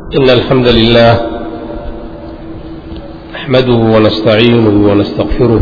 إن الحمد لله نحمده ونستعينه ونستغفره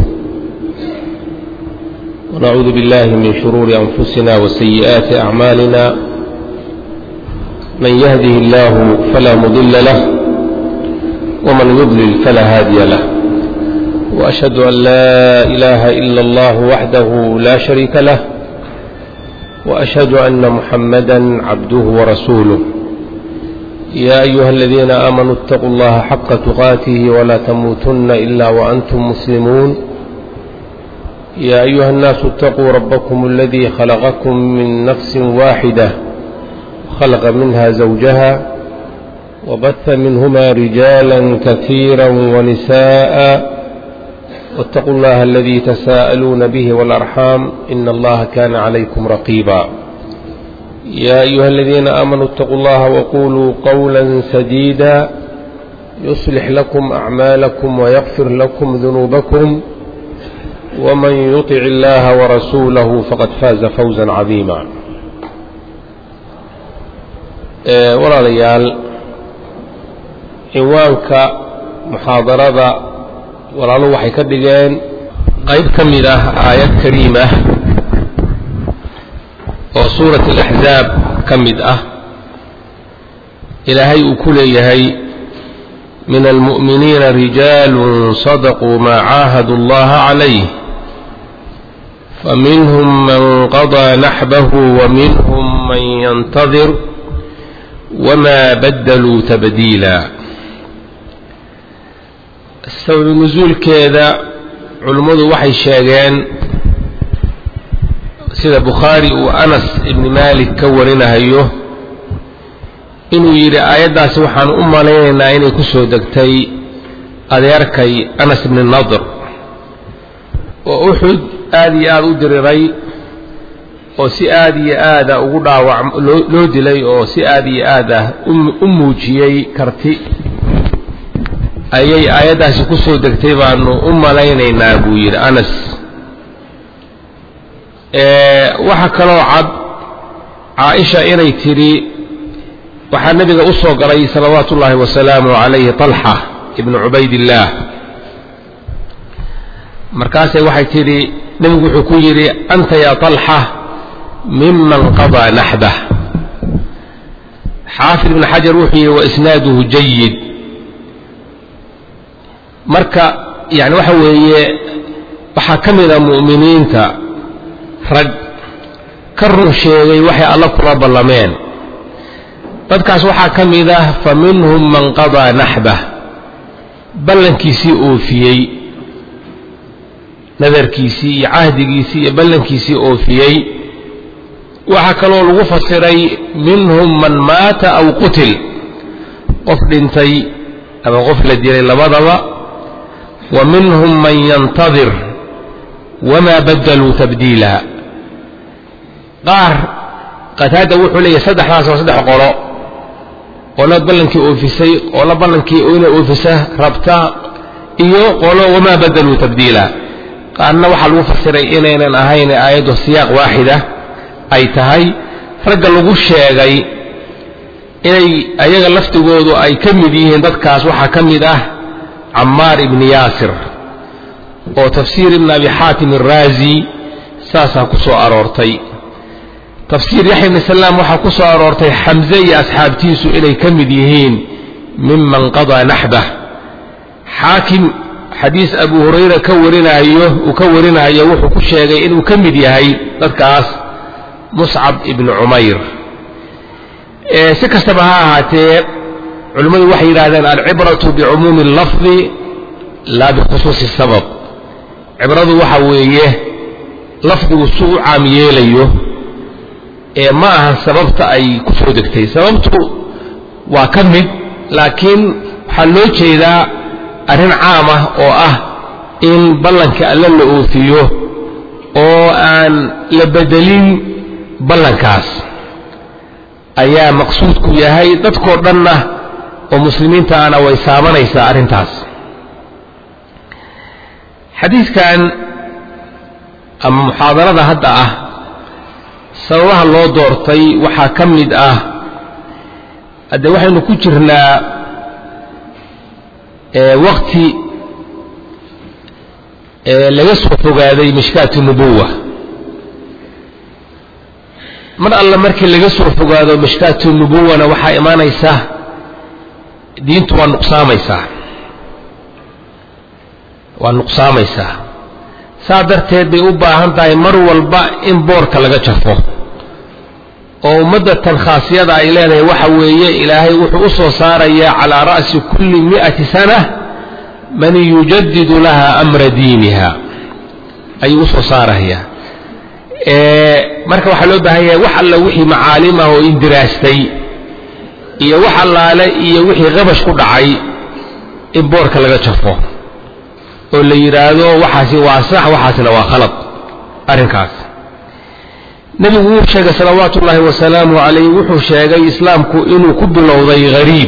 ونعوذ بالله من شرور أنفسنا وسيئات أعمالنا من يهده الله فلا مضل له ومن يضلل فلا هادي له وأشهد أن لا إله إلا الله وحده لا شريك له وأشهد أن محمدا عبده ورسوله يا أيها الذين آمنوا اتقوا الله حق تقاته ولا تموتن إلا وأنتم مسلمون يا أيها الناس اتقوا ربكم الذي خلقكم من نفس واحدة خلق منها زوجها وبث منهما رجالا كثيرا ونساء واتقوا الله الذي تساءلون به والأرحام إن الله كان عليكم رقيبا يا أيها الذين آمنوا اتقوا الله وقولوا قولا سديدا يصلح لكم أعمالكم ويغفر لكم ذنوبكم ومن يطع الله ورسوله فقد فاز فوزا عظيما. walaalayaal ciwaanka muxaadarada walaaluhu waxay ka dhigeen qayb ka mid ah aayad kariim ah oo suurat al-ahzaab ka mid ah ilaahay uu ku leeyahay min almu'miniina rijaalun sadaquu maa caahadu allaha calayh faminhum man qadaa naxbahu waminhum man yantadir wamaa baddaluu tabdiila. sabab nusuulkeeda culummadu waxay sheegeen sida Bukhaari uu Anas ibn Malik ka warinayo inuu yiri aayadaas waxaan u maleynaynaa inay ku soo degtay adeerkay Anas ibn Nadr oo Uhud aad iyo aad u diriray oo si aad iyo aad ugu dhaawac loo dilay oo si aad iyo aad u muujiyay karti ayay aayadaas ku soo degtay baanu u maleynaynaa buu yiri Anas. waxa kaloo cad Caaisha inay tiri waxa nabiga u soo galay salawaatullaahi wasalaamu calayhi Talha ibn Ubaydillah markaasay waxay tiri nabigu wuxuu ku yiri anta ya Talha mimman qadaa nahbah. Xaafid ibn Hajar wuxuu yiri wa isnaaduhu jayyid. marka yani waxa weeye waxa kamida mu'miniinta rag ka run sheegay waxay alla kula ballameen dadkaas waxaa ka mid ah faminhum man qadaa naxbah ballankiisii oofiyey nadarkiisii iyo cahdigiisii iyo ballankiisii oofiyey. waxaa kaloo lagu fasiray minhum man maata aw qutil qof dhintay ama qof la dilay labadaba wa minhum man yantadir wamaa baddaluu tabdiila. qaar qataada wuxuu leeyahay saddexdaas oo saddex qolo oo la ballankii oofisay oo la ballankii inay oofisa rabta iyo qolo wamaa baddaluu tabdiila. qaarna waxaa lagu fasiray inaynan ahayn aayado siyaaq waaxida ay tahay ragga lagu sheegay inay ayaga laftigoodu ay ka mid yihiin dadkaas waxaa ka mid ah Ammaar ibn Yaasir oo tafsiir ibn Abi Haatim ar-Raazi saasaa ku soo aroortay. tafsiir Yahya ibn Salaam waxaa ku soo aroortay Hamza iyo asxaabtiisu inay ka mid yihiin mimman qadaa nahbah. Haakim xadiis Abu Hurayra ka warinayo wuxuu ku sheegay inuu ka mid yahay dadkaas Mus'ab ibn Umayr. si kastaba ha ahaatee culimadu waxay yiraahdeen al-ibratu bi'umumi al-lafzi la bikhususi sabab. cibradu waxa weeye lafdigu suu caam yeelayo ma aha sababta ay ku soo degtay. sababtu waa ka mid laakiin waxa loo jeedaa arrin caam ah oo ah in ballanka alla la oofiyo oo aan la bedelin ballankaas ayaa maqsuudku yahay dadkoo dhanna oo muslimiinta ana way saamanaysaa arrintaas. xadiiskan ama muxaadarada hadda ah sababaha loo doortay waxaa ka mid ah hadda waxaynu ku jirnaa waqti laga soo fogaaday mishkaatu nubuwa mar alla markii laga soo fogaado mishkaatu nubuwana waxaa imaanaysa diintu waa nuqsaamaysaa saa darteed bay u baahan tahay mar walba in boorka laga jafo oo ummadda tan khaasiyada ay leedahay waxa weeye ilaahay wuxuu u soo saarayaa calaa ra'si kulli 100 sana man yujaddidu laha amra diiniha ayuu u soo saarayaa marka waxaa loo baahan yahay wax alla wixii macaalim ah oo indiraastay iyo wax allaale iyo wixii qabash ku dhacay in boorka laga jafo oo la yiraahdo waxaasi waa sax waxaasina waa khalad arrinkaas nabigu uu sheegay salawaatullaahi wasalaamu calayhi wuxuu sheegay islaamku inuu ku bilowday gariib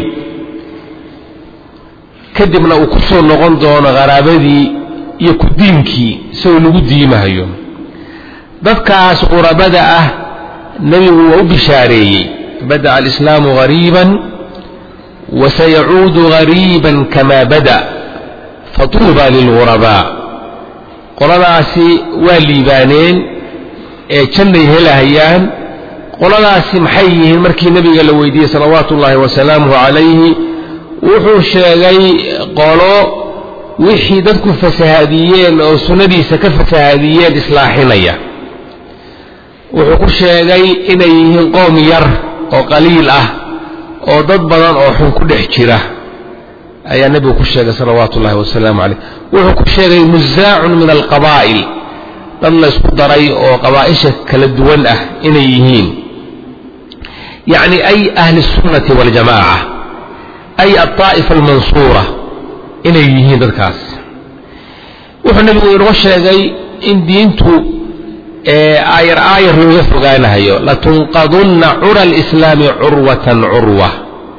kadibna uu ku soo noqon doono qaraabadii iyo ku diinkii soo lagu diimahayo dadkaas qurabada ah nabigu waa u bishaareeyey bada alislaamu gariiban wasayacuudu gariiban kama bada fatuuba lilghurabaa qoladaasi waa liibaaneen ee jannay helahayaan qoladaasi maxay yihiin markii nabiga la weydiiyey salawaatullaahi wasalaamuhu calayhi wuxuu sheegay qolo wixii dadku fasahaadiyeen oo sunnadiisa ka fasahaadiyeen islaaxinaya wuxuu ku sheegay inay yihiin qoom yar oo qaliil ah oo dad badan oo xun ku dhex jira ayaa nabigu ku sheegay salawaatullaahi wasalaamu calayh wuxuu ku sheegay muzaacun min alqabaa'il dad la isku daray oo qabaa'isha kala duwan ah inay yihiin yacni ay ahli sunnati waljamaaca ay altaa'ifa almansuura inay yihiin dadkaas wuxuu nabigu inoo sheegay in diintu aayar aayar looga fogaanahayo latunqadunna cura alislaami curwatan curwa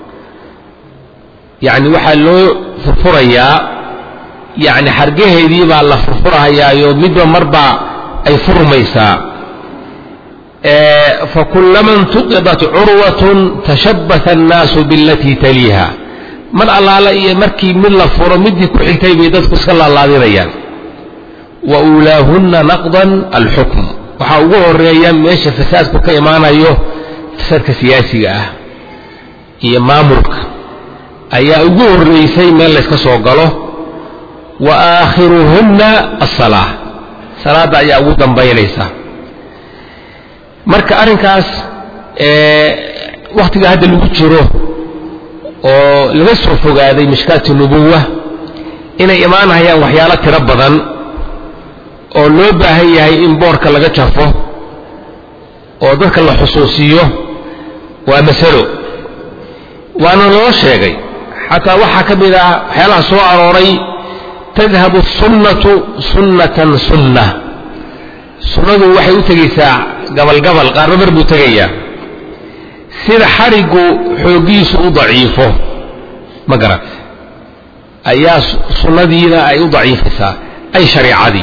yacni waxaa loo furfurayaa yacni xargaheedii baa la furfurahayaayo midba marbaa ay furmaysaa fakullama intuqidat curwatun tashabbaha annaasu bilatii taliiha mar allaala iyo markii mid la furo midii ku xigtay bay dadku iska laalaadinayaan wa uulaahunna naqdan alxukm waxaa ugu horeeya meesha fasaadku ka imaanayo fasaadka siyaasiga ah iyo maamulka ayaa ugu horeysay meel la iska soo galo wa aakhiruhunna as-salaah salaada ayaa ugu dambaynaysa marka arrinkaas waqtiga hadda lagu jiro oo laga soo fogaaday mishkaatu nubuwa inay imaanayaan waxyaalo tiro badan oo loo baahan yahay in boorka laga jafo oo dadka la xusuusiyo waa masalo waana loo sheegay xataa waxaa ka mid ah waxyaalaha soo arooray tadhabu sunnatu sunnatan sunna sunnadu waxay u tegaysaa gabalgabal qaarba mar buu tegayaa sida xarigu xoogiisu u daciifo ma garat ayaa sunnadiina ay u daciifaysaa ay shariicadii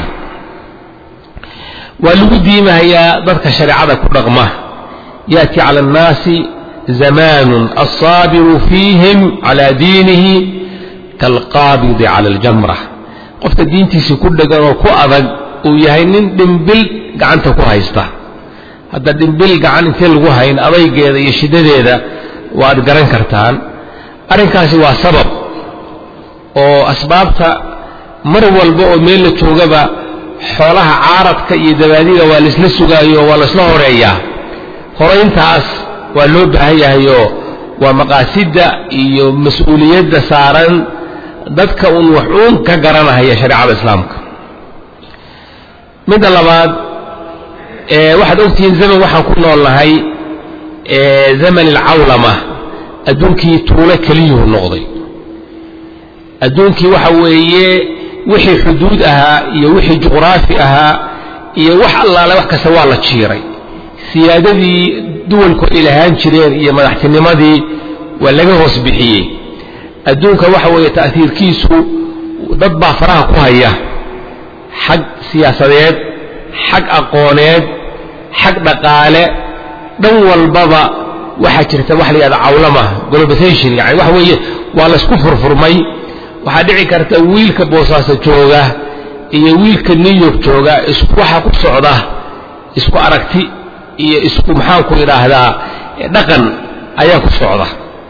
waa lagu diimahayaa dadka shareecada ku dhaqma yaati cala annaasi zamaanun alsaabiru fiihim calaa diinihi kaalqaabidi cala aljamra qofka diintiisii ku dhegan oo ku adag uu yahay nin dhimbil gacanta ku haysta hadda dhimbil gacan intee lagu hayn adaygeeda iyo shiddadeeda waad garan kartaan arrinkaasi waa sabab oo asbaabta mar walba oo meel la joogaba xoolaha caaradka iyo dabaadiga waa laisla sugaayo waa laisla horeeyaa horayntaas waa loo baahan yahayoo waa maqaasidda iyo mas-uuliyadda saaran dadka uun wax uun ka garanahaya shareecada islaamka midda labaad waxaad ogtihiin zaman waxaan ku nool nahay zaman alcawlama adduunkii tuulo keliyuhu noqday adduunkii waxa weeye wixii xuduud ahaa iyo wixii juqraafi ahaa iyo wax allaale wax kasta waa la jiiray siyaadadii duwalku ay lahaan jireen iyo madaxtinimadii waa laga hoos bixiyey adduunka waxa weeye ta'hiirkiisu dad baa faraha ku haya xag siyaasadeed xag aqooneed xag dhaqaale dhan walbaba waxa jirta wax la yiraahdo cawlama globalization yani wax weeye waa la isku furfurmay waxa dhici karta wiilka Boosaaso jooga iyo wiilka New York jooga isku waxa ku socda isku aragti iyo isku maxaan ku yiraahdaa dhaqan ayaa ku socda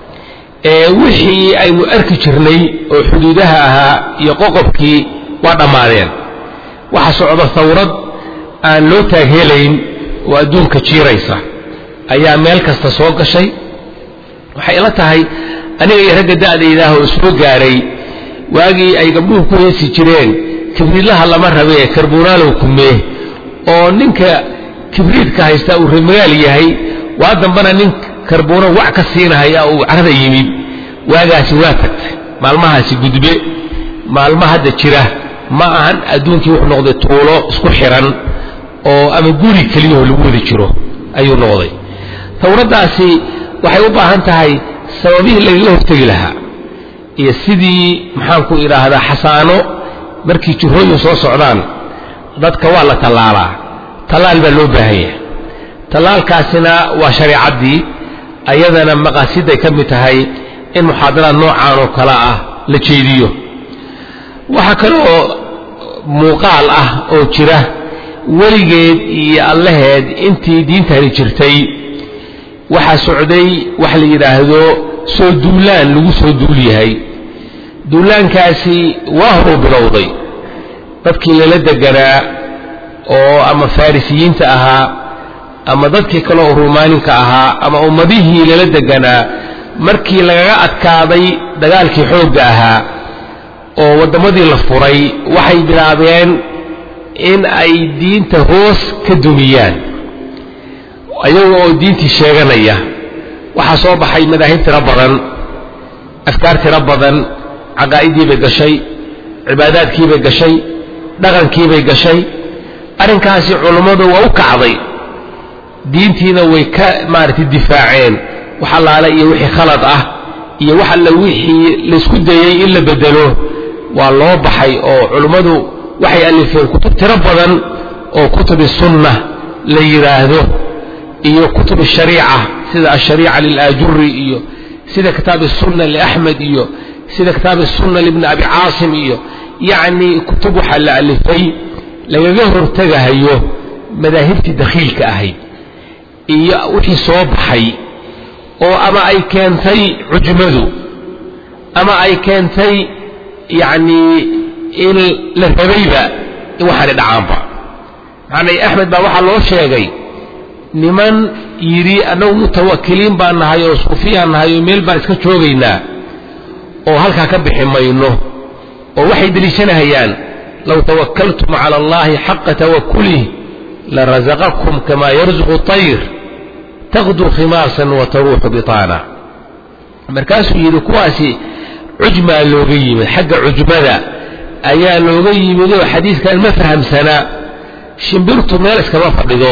wixii aynu arki jirnay oo xuduudaha ahaa iyo qoqobkii waa dhamaadeen waxa socda thawrad aan loo taageelayn oo adduunka jiiraysa ayaa meel kasta soo gashay waxay ila tahay aniga iyo ragga da'dayda oo soo gaaray waagii ay gabdhuhu ku heesi jireen kibriidlaha lama rabe karbonaalow kumee oo ninka kibriidka haysta uu reemaal yahay waa dambana nin karbono wax ka siinaya oo carada yimid waagaasi waa tagtay maalmahaasi gudbe maalmaha hadda jira ma ahan adduunkii wuxuu noqday tuulo isku xiran oo ama guri kaliya lagu wada jiro ayuu noqday thawradaasi waxay u baahan tahay sababihi laga hortagi lahaa iyo sidii maxaan ku iraahdaa xasaano markii jirooyin soo socdaan dadka waa la talaalaa talaal baa loo baahan yahay talaalkaasina waa shariicadii ayadana maqaasiday ka mid tahay in muxaadarada noocaan oo kala ah la jeediyo waxa kale oo muuqaal ah oo jira weligeed iyo allaheed intii diintani jirtay waxa socday wax la yiraahdo soo duulaan lagu soo duul yahay duulaankaasi waa hor bilowday dadkii la deganaa oo ama farisiyiinta ahaa ama dadkii kale oo Roomaaninka ahaa ama ummadihii la deganaa markii laga adkaaday dagaalkii xoogga ahaa oo wadamadii la furay waxay bilaabeen in ay diinta hoos ka dumiyaan ayagoo diintii sheeganaya waxa soo baxay madaahib tira badan afkaar tira badan aqaaidii bay gashay cibaadaadkii bay gashay dhaqankii bay gashay arrinkaasi culimadu waa u kacday diintiina way ka maartay difaaceen waxa laala iyo wixii khalad ah iyo waxa la wixii la isku dayay in la bedelo waa loo baxay oo culimadu waxay alifeen kutub tira badan oo kutub sunnah la yiraahdo iyo kutub shariica sida ash-shariica lil-ajurri iyo sida kitab as-sunnah li Ahmad iyo sida kitab as-sunnah li ibn Abi Aasim iyo yani kutub waxa la alifay laga hortagayo madaahibti dakhiilka ahayd iyo wixii soo baxay oo ama ay keentay cujmadu ama ay keentay yani in la rabayba waxa dhacaanba macnay Ahmed baa waxa loo sheegay niman yiri anagu mutawakkiliin baan nahay oo suufiyaan nahay meel baan iska joogaynaa oo halka ka bixi mayno oo waxay daliishanayaan law tawakkaltum ala allahi haqqa tawakkulihi la razaqakum kama yarzuqu at-tayr taghdu khimasan wa taruhu bitana markaas yiri kuwaasi cujma looga yimid xagga cujmada ayaa looga yimid oo xadiiskan ma fahamsana shimbirtu meel iska fadhido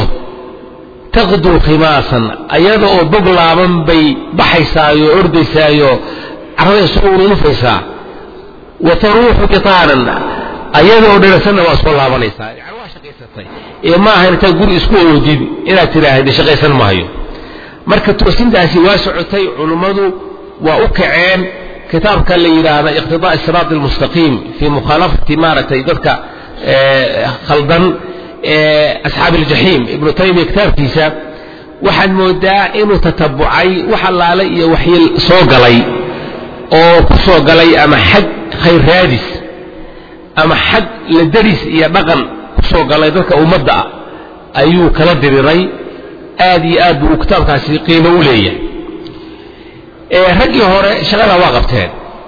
taghdu khimasan ayada oo boglaaban bay baxaysaayo ordaysayo carada soo urunaysaa wa taruhu bitanan ayada oo dheersan waa soo laabanaysaa yani waa shaqaysatay ma aha inta guri isku oodid inaad tiraahdo shaqaysan maayo marka toosintaasi waa socotay culimadu waa u kaceen kitaabka la yiraahdo iqtidaa as-siraat al-mustaqim fi mukhalafati maratay dadka khaldan أصحاب الجحيم ابن تيمية كتاب كيسا waxaan moodaa inuu tatabucay waxa laala iyo waxyil soo galay oo ku soo galay ama xaq khayr raadis ama xaq la daris iyo dhaqan ku soo galay dadka ummadda ayuu kala diriray aad iyo aad buu kitaabkaasi qiimo u leeyahay ragii hore shaqada waa qabteen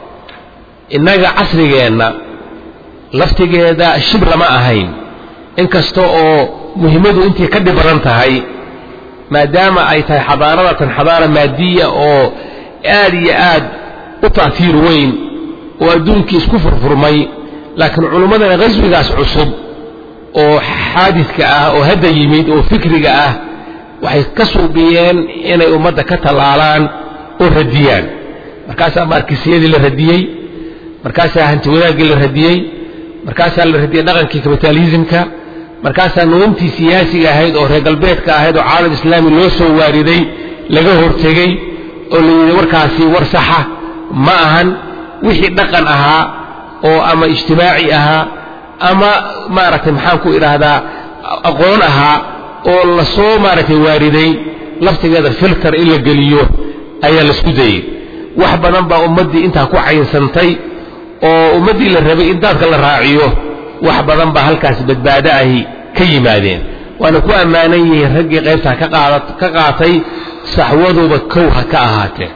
inaga casrigeena laftigeeda shibr lama ahayn inkasta oo muhiimadu intii ka dhibaran tahay maadaama ay tahay xadaara maadiya oo aad iyo aad u taasiir weyn oo adduunkii isku furfurmay laakiin culimadana qaswigaas cusub oo xaadiska ah oo hadda yimid oo fikriga ah waxay ka suubiyeen inay ummadda ka talaalaan oo radiyaan markaasaa markisiyadii la radiyey markaasaa hanti wadaagii la radiyey markaasaa la radiyey dhaqankii kapitalizmka markaasaa nuumtii siyaasiga ahayd oo reer galbeedka ahayd oo caalam islaami loo soo waariday laga hortegay oo la yidhi warkaasi war saxa ma ahan wixii dhaqan ahaa oo ama ijtimaaci ahaa ama maaragtay maxaan ku idhaahdaa aqoon ahaa oo la soo maaragtay waariday laftigeeda filter in la geliyo ayaa la isku dayey wax badan baa ummaddii intaa ku caynsantay oo ummaddii la rabay in daadka la raaciyo wax badan baa halkaas badbaado ahi ka yimaadeen waana ku ammaanan yihiin raggii qaybtaa ka qaatay saxwaduba kow ha ka ahaatee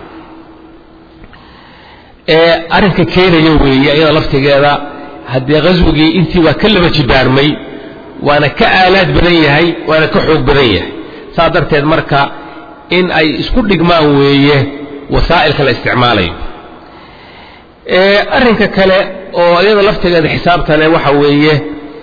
arrinka keenaya weeye iyada laftigeeda haddii qaswigii intii waa ka laba jibaarmay waana ka aalaad badan yahay waana ka xoog badan yahay saa darteed marka in ay isku dhigmaan weeye wasaa'ilka la isticmaalayo arrinka kale oo iyada laftigeeda xisaabta leh waxa weeye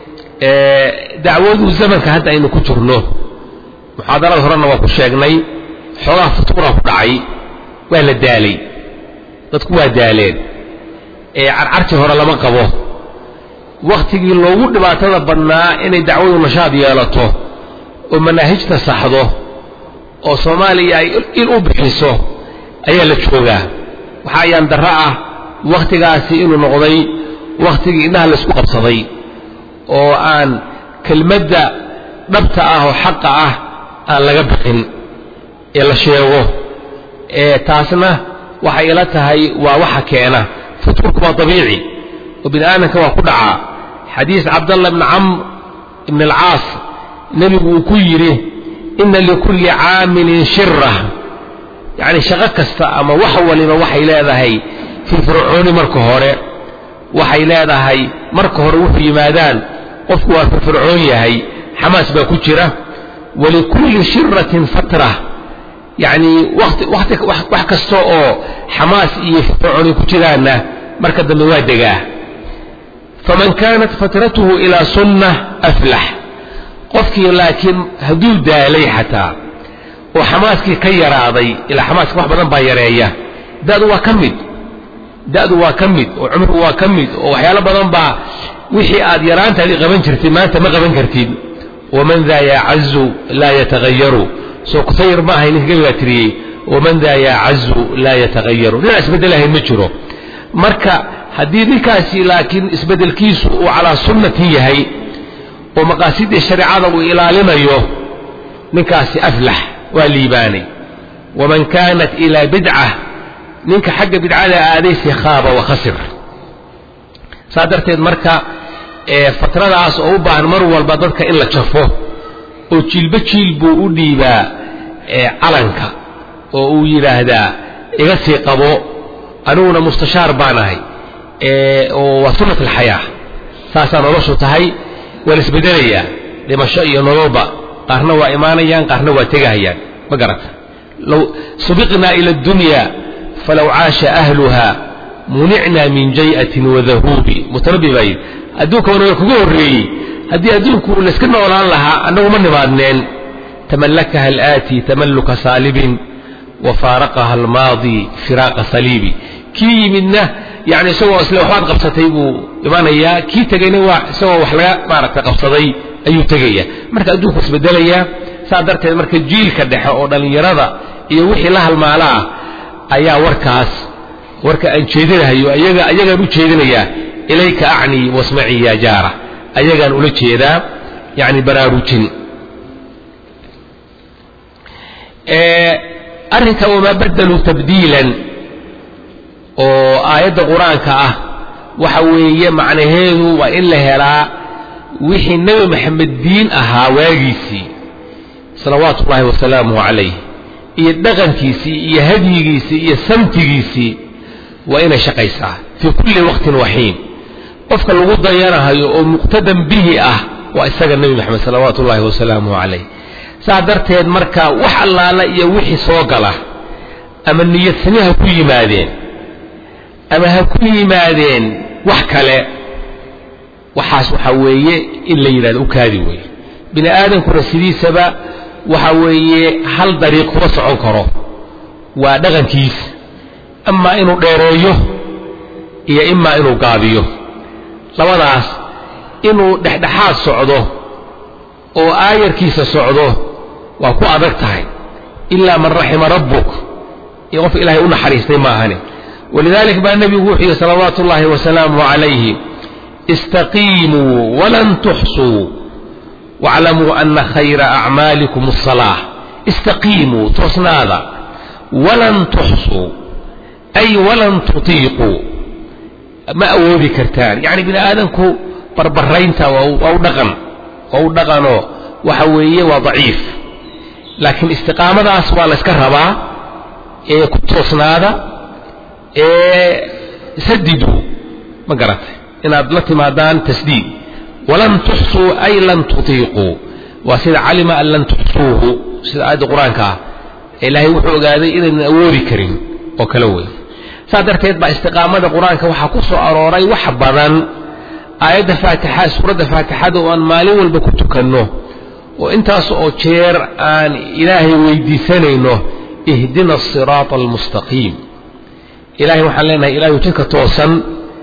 dacwadu zamanka hadda aynu ku jirno muxaadarada horena waa ku sheegnay xoogaa futuura ku dhacay waa la daalay dadku waa daaleen carcarti hore lama qabo waktigii loogu dhibaatada badnaa inay dacwadu nashaad yeelato oo manaahijta saxdo oo Soomaaliya ay il u bixiso ayaa la joogaa waxa ayaan darro ah waktigaasi inuu noqday waktigii innaha la isku qabsaday oo aan kelmadda dhabta ah oo xaqa ah aan laga bixin ee la sheego taasna waxay ila tahay waa waxa keena futurku waa dabiici oo bini'aadamka waa ku dhacaa xadiis Cabdullah ibn Amr ibn al-Aas nabigu uu ku yiri inna likulli 'aamilin shirra yani shaqo kasta ama wax waliba waxay leedahay firfircooni marka hore waxay leedahay marka hore wuxuu yimaadaan qofku waa firfircoon yahay xamaas baa ku jira walikulli shirratin fatra يعني wax kasto oo xamaas iyo fircooni ku jiraana marka dambe waa degaa faman kanat fatratuhu ila sunnah aflah qofkii laakiin haduu daalay xataa oo xamaaskii ka yaraaday ila xamaaska wax badan baa yareeya dadu waa kamid oo cumru waa kamid oo waxyaalo badan baa wixii aad yaraantaadii qaban jirtay maanta ma qaban kartid waman dha ya'azzu la yataghayyaru soo kusayr ma ahayn gabiga tiriyay waman dha ya'azzu la yataghayyaru nin isbedelahay ma jiro marka hadii ninkaasi laakiin isbedelkiisu uu ala sunnati yahay oo maqaasidii shariicada uu ilaalinayo ninkaasi aflah waa liibaanay waman kanat ila bid'ah ninka xagga bidcada aadaysi khaaba wa khasir saadarteed marka fatradaas oo u baahan mar walba dadka in la jafo oo jilba jilbu u dhiibaa calanka oo uu yiraahdaa iga sii qabo anuguna mustashaar baanahay oo waa sunnat alxayaa saasaan noloshu tahay wala isbedelaya dhimasho iyo nololba qaarna waa imaanayaan qaarna waa tegahayaan ma garata law subiqna ila dunya falaw aasha ahluha mun'na min jay'atin wa dhahubi mutarabbi bay adduunka wana kugu horeeyay haddii adduunku la iska noolaan lahaa annagu ma nimaadneen tamallakaha al-aati tamalluka salibin wa faraqaha al-maadi firaqa salibi kii yimidna yani isagoo isla waxaad qabsatay buu imaanayaa kii tagayna waa isagoo wax laga maaragtay qabsaday ayuu tagayaa marka adduunku isbedelaya saa darteed marka jiilka dhexe oo dhalinyarada iyo wixii la halmaalaa ayaa warka aan jeedinayo ayagaan u jeedinayaa ilayka acni wasmaci ya jaara ayagaan ula jeedaa yani baraarujin arrinka wama badalu tabdiilan oo aayadda quraanka ah waxa weeye macnaheedu waa in la helaa wixii nabi maxamed diin ahaa waagiisii salawaatullaahi wasalaamuhu calayh iyo dhaqankiisii iyo hadyigiisii iyo samtigiisii waa inay shaqaysaa fi kulli waqtin waxiin qofka lagu dayanayo oo muqtadan bihi ah waa isaga nabi maxamed salawaatullaahi wasalaamuhu calayh saa darteed marka wax allaala iyo wixii soo gala ama niyad samiha ku yimaadeen ama ha ku yimaadeen wax kale waxaas waxa weeye in la yiraahdo u kaadi weeye bini aadamku sidiisaba waxa weeye hal dariiq kuma socon karo waa dhaqankiisa ama inuu dheereeyo iyo ima inuu gaabiyo labadaas inuu dhexdhexaad socdo oo aayarkiisa socdo waa ku adag tahay إلا من رحم ربك يغف إلهي أن حريستي معهني. ولذلك بقى النبي وحي صلوات الله وسلامه عليه استقيموا ولن تحصوا واعلموا أن خير أعمالكم الصلاة. استقيموا تصنادا ولن تحصوا أي ولن تطيقوا ما أوذي كرتان يعني بنا آدمكو بربرينتا أو دغنو وحوية وضعيف لكن استقامة دا أسوال اسكربا كتصنادا سددوا ما قرأت إن أدلت مادان تسديد ولن تحصوا أي لن تطيقوا وسيد علم أن لن تحصوه سيد آية القرآن كا إلهي وحو قادي إذن أوري كريم وكلوي سادرتيد با استقامة القرآن كا وحاكوسو أروري وحبضان آية فاتحة سورة فاتحة وأن مالي والبكوتو كنو وإنت أسؤو تشير آن إلهي ويدي سنينو اهدنا الصراط المستقيم إلهي وحلينا إلهي تلك توصن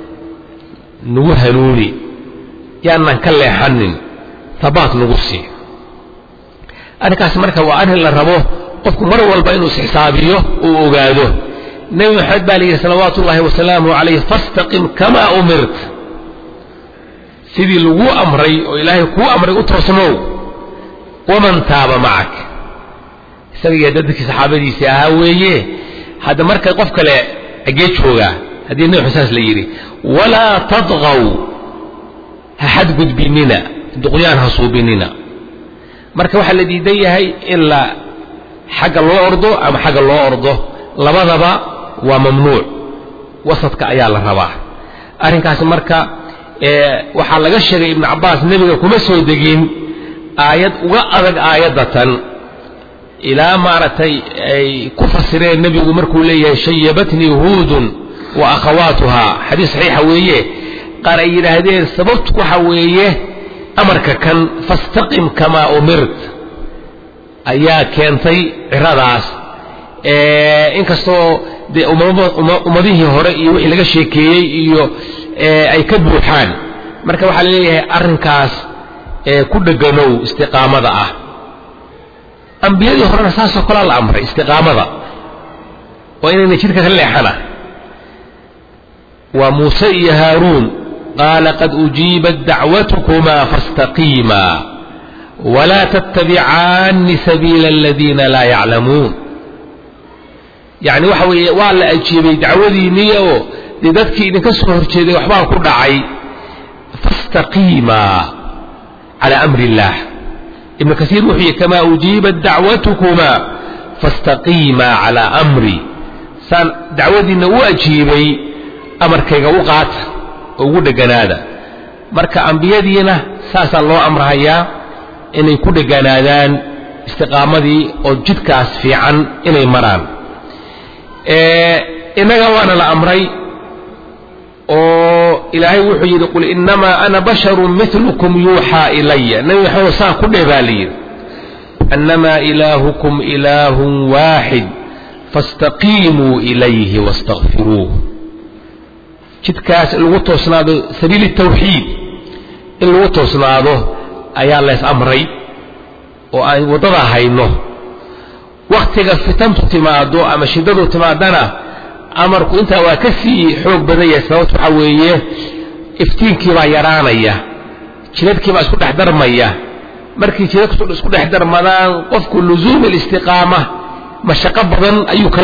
نوهنوني يعني نكلي حنن ثبات نقصي أنا كاس مركا وأنا اللي ربوه قفكم مرة والبينو حسابيه وأقاده نبي محمد بالي صلوات الله وسلامه عليه فاستقم كما أمرت سيدي لغو أمري وإلهي كو أمري أترسمو ومن تاب معك سيدي يددك صحابتي سيهاويه هذا مركا قفك لا أجيت شوغا هذه النوع حساس ليري ولا تضغوا هحد قد بيننا دقيان هصو بيننا مركا واحد الذي ديهي إلا حق الله أرضه أم حق الله أرضه لبضبا وممنوع وسطك أيال الرباح أرنكاس مركا waxaa laga sheegay ibn Abbas nabiga kuma soo degin aayad uga adag aayadatan ila maaratay ay ku fasireen nabigu markuu leeyahay shayabatni hudun wa akhawatuha hadith sahih weeye qaar ay yiraahdeen sababtu waxa weeye amarka kan fastaqim kama umirt ayaa keentay ciradaas inkastoo ummadihii hore iyo wixii laga sheekeeyay iyo ay ka buuxaan marka waxa leeyahay arrinkaas ku dhaganow istiqaamada ah anbiyadii horena saasoo kala la amray istiqaamada waa inay jidka ka leexana wa Musa iyo Harun qala qad ujibat da'watukuma fastaqima wala tattabi'an sabila alladhina la ya'lamun yani waxa weeye waa la ajiibay dacwadiiniyo dadkii idinka soo horjeeday waxba ku dhacay fastaqima ala amri Allah ibn kathir wuxuu kama ujibat da'watukuma fastaqima ala amri san dacwadiina uu ajiibay amarkayga u qaata ugu dhaganaada marka anbiyadiina saasa loo amrayaa inay ku dhaganaadaan istiqaamadii oo jidkaas fiican inay maraan inaga waana la amray إلهي وحي يقول إنما أنا بشر مثلكم يوحى إلي نبي حوى ساكو دبالي أنما إلهكم إله واحد فاستقيموا إليه واستغفروه كتكاس الوطو سنادو سبيل التوحيد الوطو سنادو أيا الله أمري وضرها هينه وقتك فتنت تمادو أما شددو تمادنا amarku inta waa ka sii xoog badaya sababtu waxa weeye iftiinkii baa yaraanaya jiradkii baa isku dhaxdarmaya markii jiradku isku dhaxdarmadaan qofku luzuum istiqaama mashaqo badan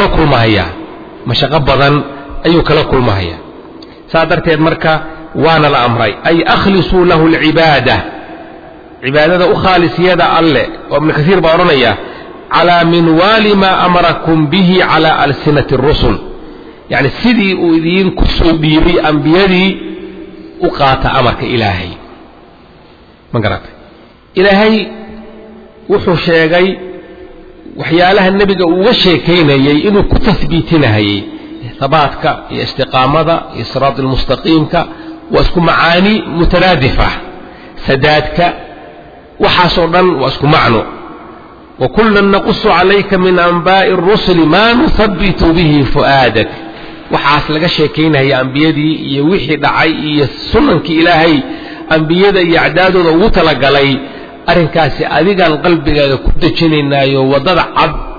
ayuu kala kulmaya saadarteed marka waana la amray ay akhlisu lahu al-ibada u khalisiyada alle oo ibn kathir baa oranaya ala min wali ma amarakum bihi ala alsinati ar-rusul يعني سيدي وإذين كسو بيبي أنبيادي وقات أمرك إلهي ما قرأت إلهي وحو شيغي وحيالها النبي وشيكين إنه كتثبيتنا هي ثباتك استقامة صراط المستقيم واسكو معاني مترادفة سدادك وحاصرا واسكو معنو وكلا نقص عليك من أنباء الرسل ما نثبت به فؤادك وحاس لغا شيكينaya anbiyadii iyo wixii dhacay iyo sunnanki ilaahay anbiyada iyo acdaadooda ugu tala galay arinkaasi adigan qalbigaaga ku dajinaynayo wadada cad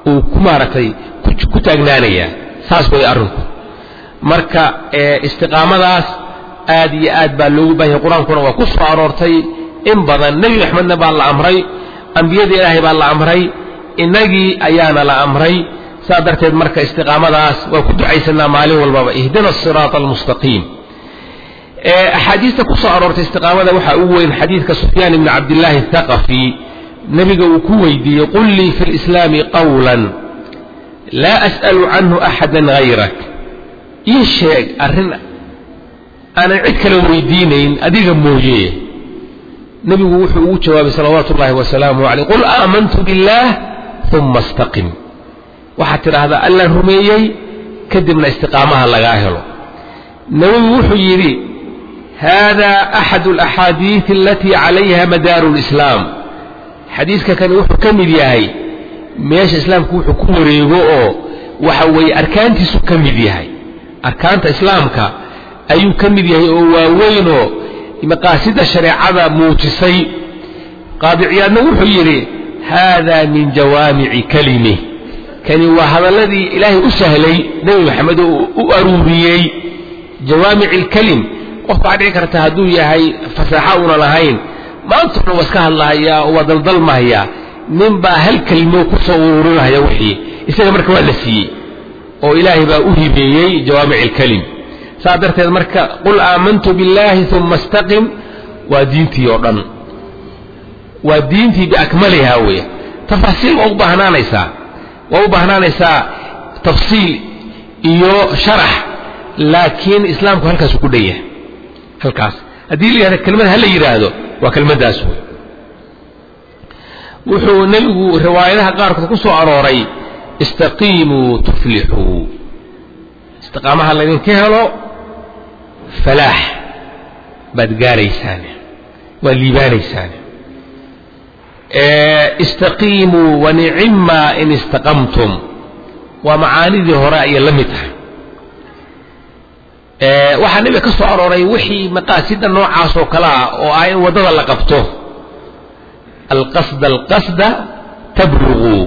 وكمارتي كتاجنانية ساس بي أرنكو مركا استقامة داس آدي آد باللو به القرآن كنا وكسر عرورتي إن بدن نبي محمد نبى الله أمري أنبياء الله بالله أمري إنجي أيانا لا أمري صادرت مركا استقامة داس وكد عيسنا مالي والبابا اهدنا الصراط المستقيم أحاديث كسر عرورتي استقامة ده وحقوين حديث كسفيان بن عبد الله الثقفي نبي وكويدي يقول لي في الإسلام قولا لا أسأل عنه أحدا غيرك يشيك أرنا أنا عدك لو يدينين أديك موجيه نبي وحو جواب صلوات الله وسلامه عليه قل آمنت بالله ثم استقم وحتى هذا ألا رميي كدمنا استقامها لغاهله نبي وحو يري هذا أحد الأحاديث التي عليها مدار الإسلام حديثك كان وحو كمل ياهي ميش إسلام كوحو كوريغو وحوي أركانتي سو كمل ياهي أركانت إسلامك أيو كمل ياهي ووينو مقاصد الشريعة موتسي قاضعيان وحو يري هذا من جوامع كلمه كان وهذا الذي إلهي أسهلي نبي محمد أروبيي جوامع الكلم وقع عليك رتهدو ياهي فساحاونا لهين ما أنتم وسكها الله يا ودلدل ما هي نبا هالكلمة كصورونها يا وحي إسأل مركب لسي أو إلهي بأوهي بيي جوامع الكلم صادرت المركة قل آمنت بالله ثم استقم ودينتي يوردن ودينتي بأكملها هوية تفاصيل وأوبهنا نيسا تفصيل إيو شرح لكن إسلامك هلكاس كودية هلكاس أدي لي هذا الكلمة هل يرادو وكلمة داسوي وحو نلقو روايتها قارك تقصوا عروري استقيموا تفلحوا استقامها الذين كهلوا فلاح بدقاري ساني والليباني ساني استقيموا ونعما إن استقمتم ومعاني ذي هرائي لمتها waxaa nabiga ka soo arooray wixii maqaasida noocaas oo kala oo ay wadada la qabto القصد تبلغ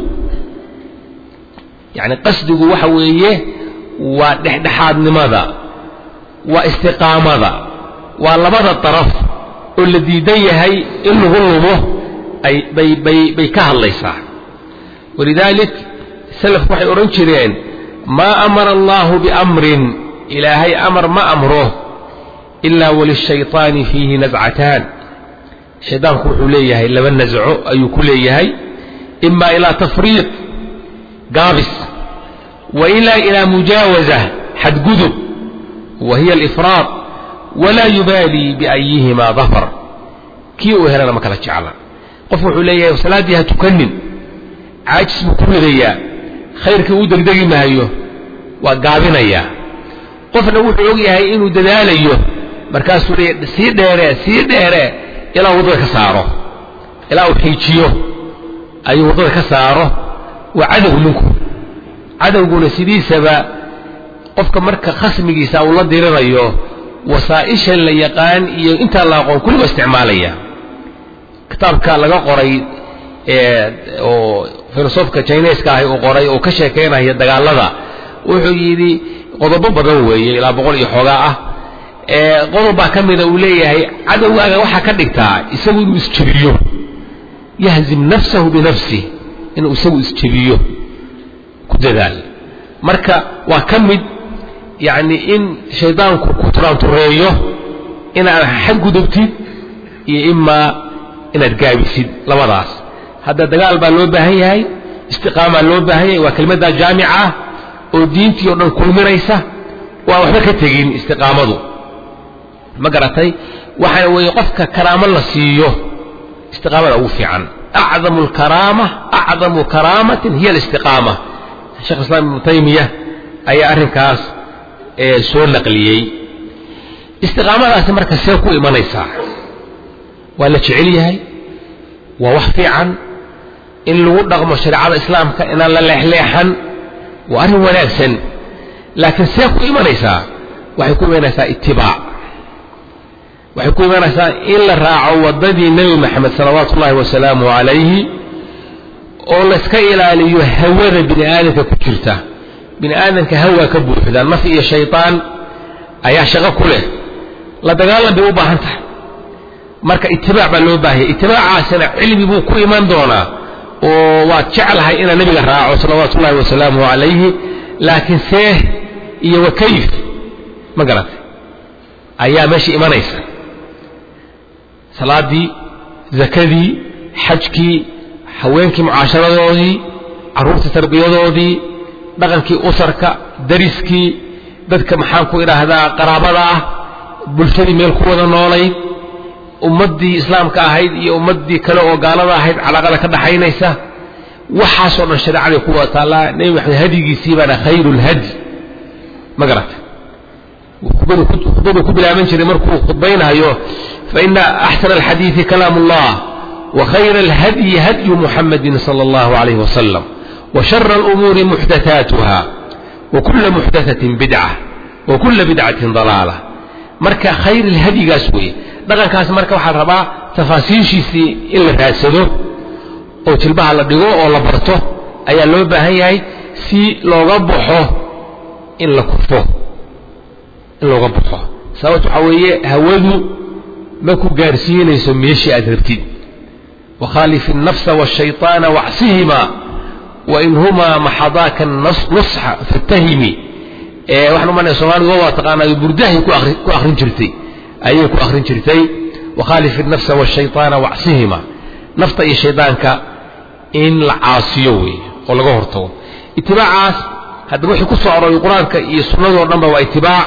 يعني قصده waxa weeye waa dhexdhexaadnimada waa istiqaamada waa labada taraf oo la diidan yahay in lagu lumo ay bay ka hadlaysaa ولذلك سلف waxay oran jireen ما أمر الله بأمر إلهي أمر ما أمره إلا وللشيطان فيه نزعتان شيطان كحوليه إلا من نزعه أي كليه إما إلى تفريط قابس وإلى مجاوزة حد قذب وهي الإفراط ولا يبالي بأيهما ظفر كي أهلنا ما كانت شعلا قفوا حوليه وسلادها تكنن عاجز بكل ذيا خير كودك دقي ما هيو وقابنا إياه qofna wuxuu og yahay inuu dadaalayo markaasuu sii dheere ilaa wadada ka saaro ilaa uu xiijiyo ayuu wadada ka saaro waa cadowguna sidiisaba qofka marka khasmigiisa uu la dirirayo wasaa'isha la yaqaan iyo inta la aqoon kullu isticmaalaya kitaabka laga qoray oo filosofka Chinese-ka ah oo qoray oo ka sheekeynaya dagaalada wuxuu yiri qodobo badan weeye ilaa 100 iyo xogaa ah qodob kamida uu leeyahay cadawga waxa ka dhigtaa isagu inuu isjibiyo yahzim nafsuhu bi nafsihi inuu isagu isjibiyo ku dadaal marka waa kamid yani in shaydaanku ku turaantureeyo ina xad gudubtid iyo imma inaad gaabisid labadaas hada dagaal baa loo baahan yahay istiqaama loo baahan yahay waa kelmadda jaamica oo diintii oo dhan kulminaysa waa waxba ka tagin istiqaamadu ma garatay waxa weeye qofka karaamo la siiyo istiqaamada ugu fiican a'zamu karamatin hiya al-istiqama Sheikh Islam Ibn Taymiyyah ay arrinkaas soo naqliyay istiqaamadaas marka see ku imanaysa waa la jecel yahay waa wax fiican in lagu dhaqmo shariicada islaamka in la leexleexan وأري وناسا لكن سيكون إيمانيسا وحيكون إيمانيسا اتباع وحيكون إيمانيسا إلا راعوا وضدي النبي محمد صلوات الله وسلامه عليه oo la iska ilaaliyo hawada bini'aadamka ku jirta bini'aadamka hawa ka buuxda naf iyo shaytaan ayaa shaqo ku leh la dagaalan bay u baahan tahay marka itibaac baa loo baahay itibaacaasina cilmi buu ku iman doonaa oo waa jeclahay ina nabiga raaco sallallahu wa sallam alayhi laakiin see iyo wakayf ma garatay ayaa meeshii imanaysa salaadii zakadii xajkii haweenkii mucaasharadoodii caruurta tarbiyadoodii dhaqankii usarka dariskii dadka maxaan ku idhaahdaa qaraabada ah bulshadii meel ku wada noolayd ummadii islaamka ahayd iyo ummadii kale oo gaalada ahayd calaaqada ka dhaxaynaysa waxaasoo dhan shariicada ku wada taala nabi maxamed hadigiisii baana khayrul hadi ma garatay khudbadu ku bilaaban jiray markuu khudbaynayo fa inna ahsana alhadithi kalamullah wa khayral hadi hadi muhammadin sallallahu alayhi wa sallam wa sharra al-umuri muhdathatuha wa kullu muhdathatin bid'ah wa kullu bid'atin dalalah marka khayrul hadigaas way dhaqankaas marka waxa rabaa tafaasiishiisi in la raadsado oo jilbaha la dhigo oo la barto ayaa loo baahan yahay si looga baxo in la kufo in looga baxo sababtu waxa weeye hawadu ma ku gaarsiinayso meeshii aad rabtid wa khalif an-nafs wash-shaytana wa'sihima wa in huma mahadaka an-nusha fatahimi waxna ma Soomaalidu waa taqaanaa burdahi ku akhrin jirtay ayay ku akhrin jirtay wa khalif an-nafs wash-shaytana wa'sihima nafta iyo shaydaanka in la caasiyo way oo laga hortago itibaacaas hadda wixii ku soo aroorey quraanka iyo sunnada dhanba waa itibaac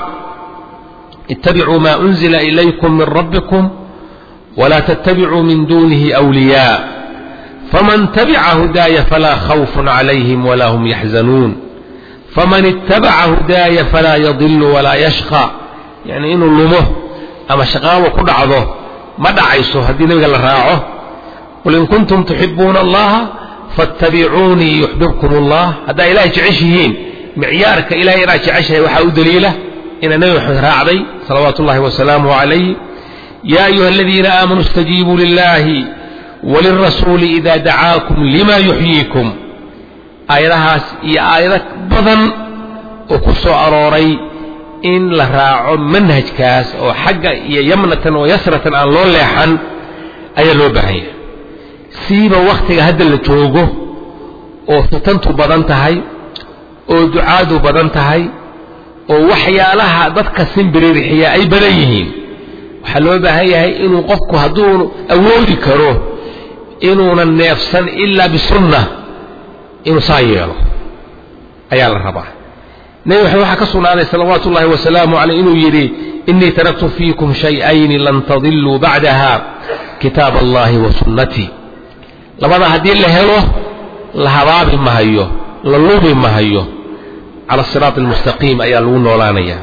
ittabi'u ma unzila ilaykum min rabbikum wa la tattabi'u min dunihi awliya faman tabi'a hudaya fala khawfun alayhim wa la hum yahzanun faman ittaba'a hudaya fala yadhillu wa la yashqa yani inuu lumo ama shaqaawo ku dhacdo ma dhacayso hadii nabiga la raaco qul in kuntum tuhibbuna allaha fattabi'uni yuhibbukum allah hada ilaahi jeceshiin mi'yarka ilaahi raajicashay waxa u daliila ina nabi muhammad raacday sallallahu wa sallam alayhi ya ayyuhalladhina amanu istajibu lillahi walirrasuli idha da'aakum lima yuhyikum ayadahaas iyo ayada badan oo ku soo arooray in la raaco manhajkaas oo xagga iyo yamnatan oo yasratan aan loo leexan ayaa loo baahan yahay siiba waqtiga hadda la joogo oo fitantu badan tahay oo ducaadu badan tahay oo waxyaalaha dadka simbiriirixiya ay badan yihiin waxa loo baahan yahay inuu qofku hadduu awoodi karo inuuna neefsan illa bisunnah inuu saayeelo ayaa la rabaa nabi waxa ka sugnaaday sallallahu alayhi wa sallam inuu yiri inni taraktu fiikum shay'ayn lan tadillu ba'daha kitab allahi wa sunnati labada hadii la helo la habaabi mahayo la lubi mahayo ala sirat almustaqim ayaa lagu noolaanaya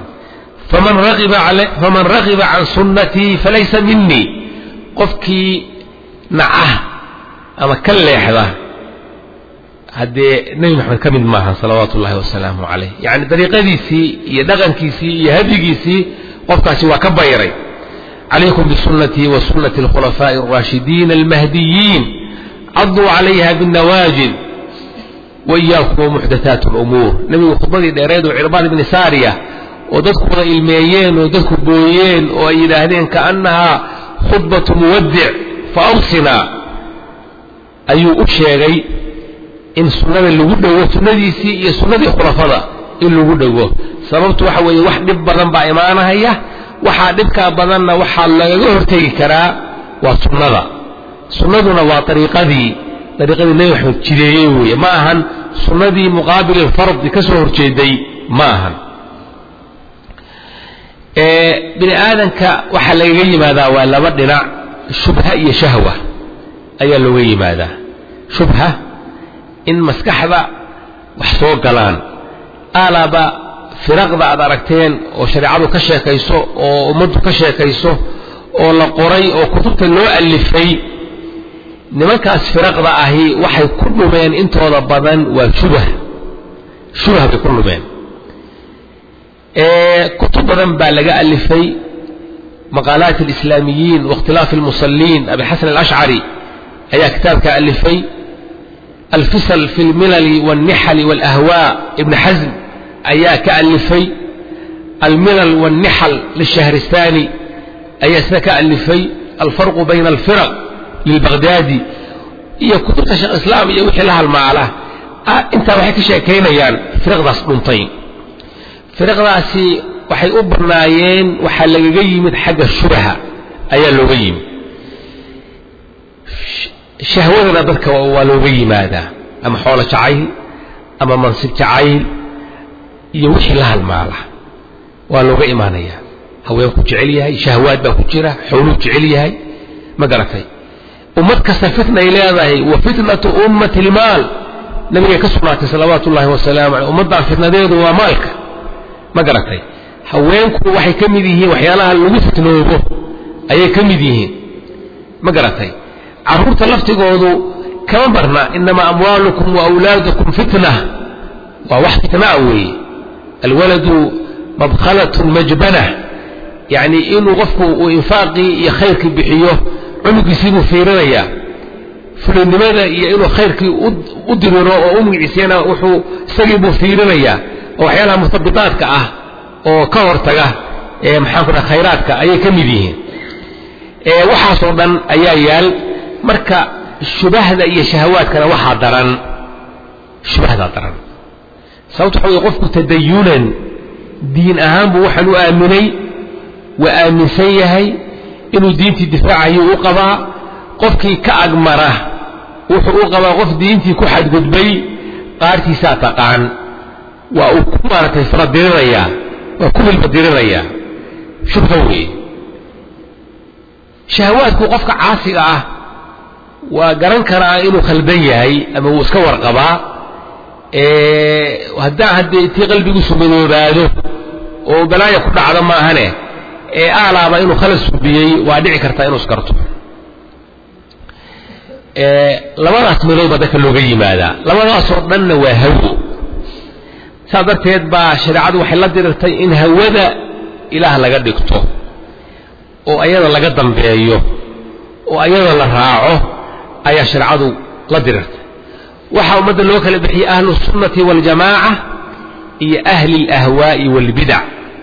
faman raghiba an sunnati falaysa minni qofki na'a ama kaleexda hadee nabi maxamed kamid maaha sallallahu alayhi wa sallam yani dariiqadiisi iyo dhaqankiisi iyo hadigiisi qofkaasi waa ka bayray alaykum bisunnati wa sunnati al-khulafa'i ar-rashidin al-mahdiyyin عضوا عليها بالنواجذ وإياكم ومحدثات الأمور نبي خطبتي ديريد وعربان بن سارية وددكم إلميين وددكم بويين وإلهين كأنها خطبة مودع فأوصنا أي أشيغي إن سنة اللي قدوا سنة ديسي سنة خلفاء اللي قدوا سببت وحوي واحد بدن بإيمانها هي واحد بدن وحال لغورتي كرا وسنة sunnaduna waa tariiqadii nabi maxamed jireeyay weeye ma ahan sunnadii muqaabil al-fard ka soo horjeeday ma ahan bini aadanka waxa laga yimaadaa waa laba dhinac shubha iyo shahwa ayaa looga yimaadaa shubha in maskaxda wax soo galaan alaba firaqda aad aragteen oo shariicadu ka sheekayso oo ummadu ka sheekayso oo la qoray oo kutubta loo alifay nimankaas firaqda ahi waxay ku dhumeen intooda badan waa shubha bay ku dhumeen kutub badan baa laga alifay maqaalaat al-islaamiyyin wa ikhtilaaf al-musallin abi hasan al-ash'ari ayaa kitaabka alifay الفصل في الملل والنحل والأهواء ابن حزم أيا كألفي الملل والنحل للشهرستاني أيا كألفي الفرق بين الفرق للبغدادي يكتب شيخ الإسلام يوحي لها المعلى انت waxay sheekeynayaan firqadaas dhuntay firqadaasi waxay u barnaayeen waxa laga yimid xagga shubaha ayaa looga yimid shahwadana dadka waa looga yimaada ama xoolo jacayl ama mansib jacayl iyo wixii la halmaala waa looga imaanaya haween ku jecel yahay shahwaad baa ku jira xoolo jecel yahay ma garatay ummad kasta fitna ay leedahay wa fitnatu ummati limal nabiga ka sugnatay salawaatullaahi wasalaamu alayhi ummadda fitnadeedu waa maalka ma garatay haweenku waxay ka mid yihiin waxyaalaha lagu fitnoobo ayay ka mid yihiin ma garatay caruurta laftigoodu kama barna inma amwaalukum wa awlaadukum fitna wa wax fitna weey alwaladu mabkhalatun majbanah yani inuu qofku uu infaaqi iyo khayrki bixiyo cunugiisiibu fiirinaya fulinimada iyo inuu khayrkii u diriro oo u magiciisana wuxuu isagiibu fiirinaya oo waxyaalaha mutabbidaadka ah oo ka hortaga maxaan ku dhahay khayraadka ayay ka mid yihiin waxaas oo dhan ayaa yaal marka shubahda iyo shahawaadkana waxa daran shubahda daran sababtu waxa qofku tadayunan diin ahaan buu waxa uu aaminay wa aaminsan yahay inuu diintii difaacayo u qabaa qofkii ka agmara wuxuu u qabaa qof diintii ku xadgudbay qaartiisa taqaan waa uu ku maartay faradiraya waa ku bilbadiraya shubhawi shahawaadku qofka caasiga ah waa garan karaa inuu khaldan yahay ama uu iska warqabaa haddii qalbigu sumadoobaado oo balaaya ku dhacdo maahane aalaaba inuu khalas subiyay waa dhici kartaa inuu iskarto labadaas meelood dadka looga yimaada labadaas oo dhanna waa hawo sadarteed baa shariicadu waxay la dirirtay in hawada ilaah laga dhigto oo ayada laga dambeeyo oo ayada la raaco ayaa shariicadu la dirirtay waxa umada loo kala bixiyay ahlu sunnati wal jamaa iyo ahli al ahwaa'i wal bid'ah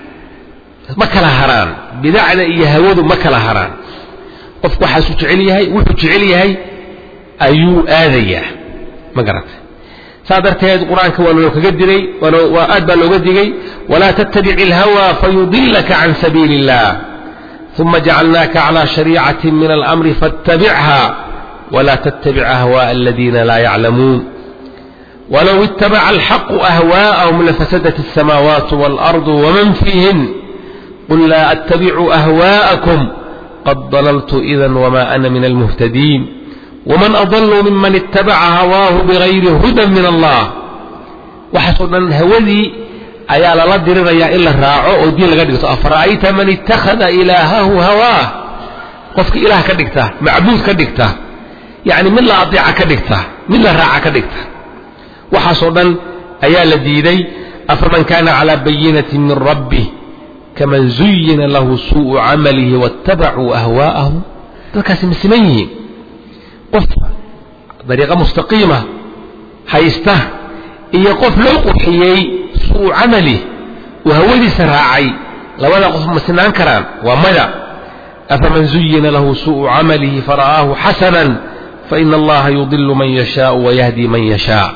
ma kala haraan bid'ada iyo hawadu ma kala haraan qofku waxa uu jecel yahay wuxuu jecel yahay ayuu aadaya ma garatay sadarteed quraanka waa loo kaga diray waa aad baa looga digay wala tattabi'il alhawa fayudillaka an sabilillah thumma ja'alnaka ala shari'atin min al-amri fattabi'ha wala tattabi' ahwa alladhina la ya'lamun ولو اتبع الحق أهواءهم لفسدت السماوات والأرض ومن فيهن قل لا أتبع أهواءكم قد ضللت إذا وما أنا من المهتدين ومن أضل ممن اتبع هواه بغير هدى من الله وحسنا هودي أيال الله دريا إلا الراعو ودين لقد أفرأيت من اتخذ إلهه هواه قفك إله كدكته معبود كدكته يعني من لا أطيع كدكته من لا راع كدكته وحسنا أيال ديدي أفمن كان على بينة من ربه كمن زين له سوء عمله واتبعوا أهواءهم تلك سميه قف طريقة مستقيمة حيسته يقف له قحيي سوء عمله وهو ذي سراعي لو لا قف مسنان كرام ومدى أفمن زين له سوء عمله فرآه حسنا فإن الله يضل من يشاء ويهدي من يشاء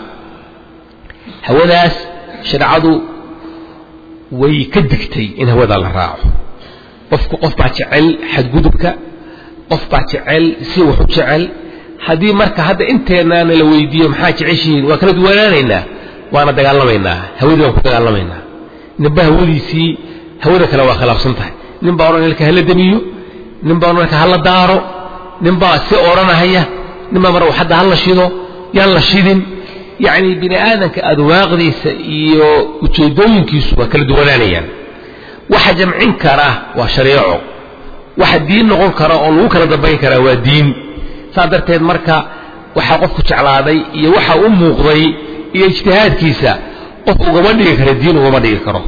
هو ناس شرعوا ويكدكتي إن هو ذا الراعه قف بعتعل حد قدبك قف بعتعل سوى حتعل haddii marka hadda inteenaana la weydiiyo maxaa jeceshiin waa kala duwanaanayna waana dagaalamaynaa hawada waan ku dagaalamaynaa ninba hawadiisii hawada kale waa khilaafsan tahay ninba oran ilka hala damiyo ninba oran ilka hala daaro ninba si oranahaya ninba mar waxda hala shido yaan la shidin yani bini aadanka adwaaqdiisa iyo ujeedooyinkiisu waa kala duwanaanayaan waxa jamcin kara waa shariico waxa diin noqon kara oo lagu kala dambayn kara waa diin sadarteed marka waxa qofku jeclaaday iyo waxa uu muuqday iyo ijtihaadkiisa qof uga dhigi kara diin uga dhigi karo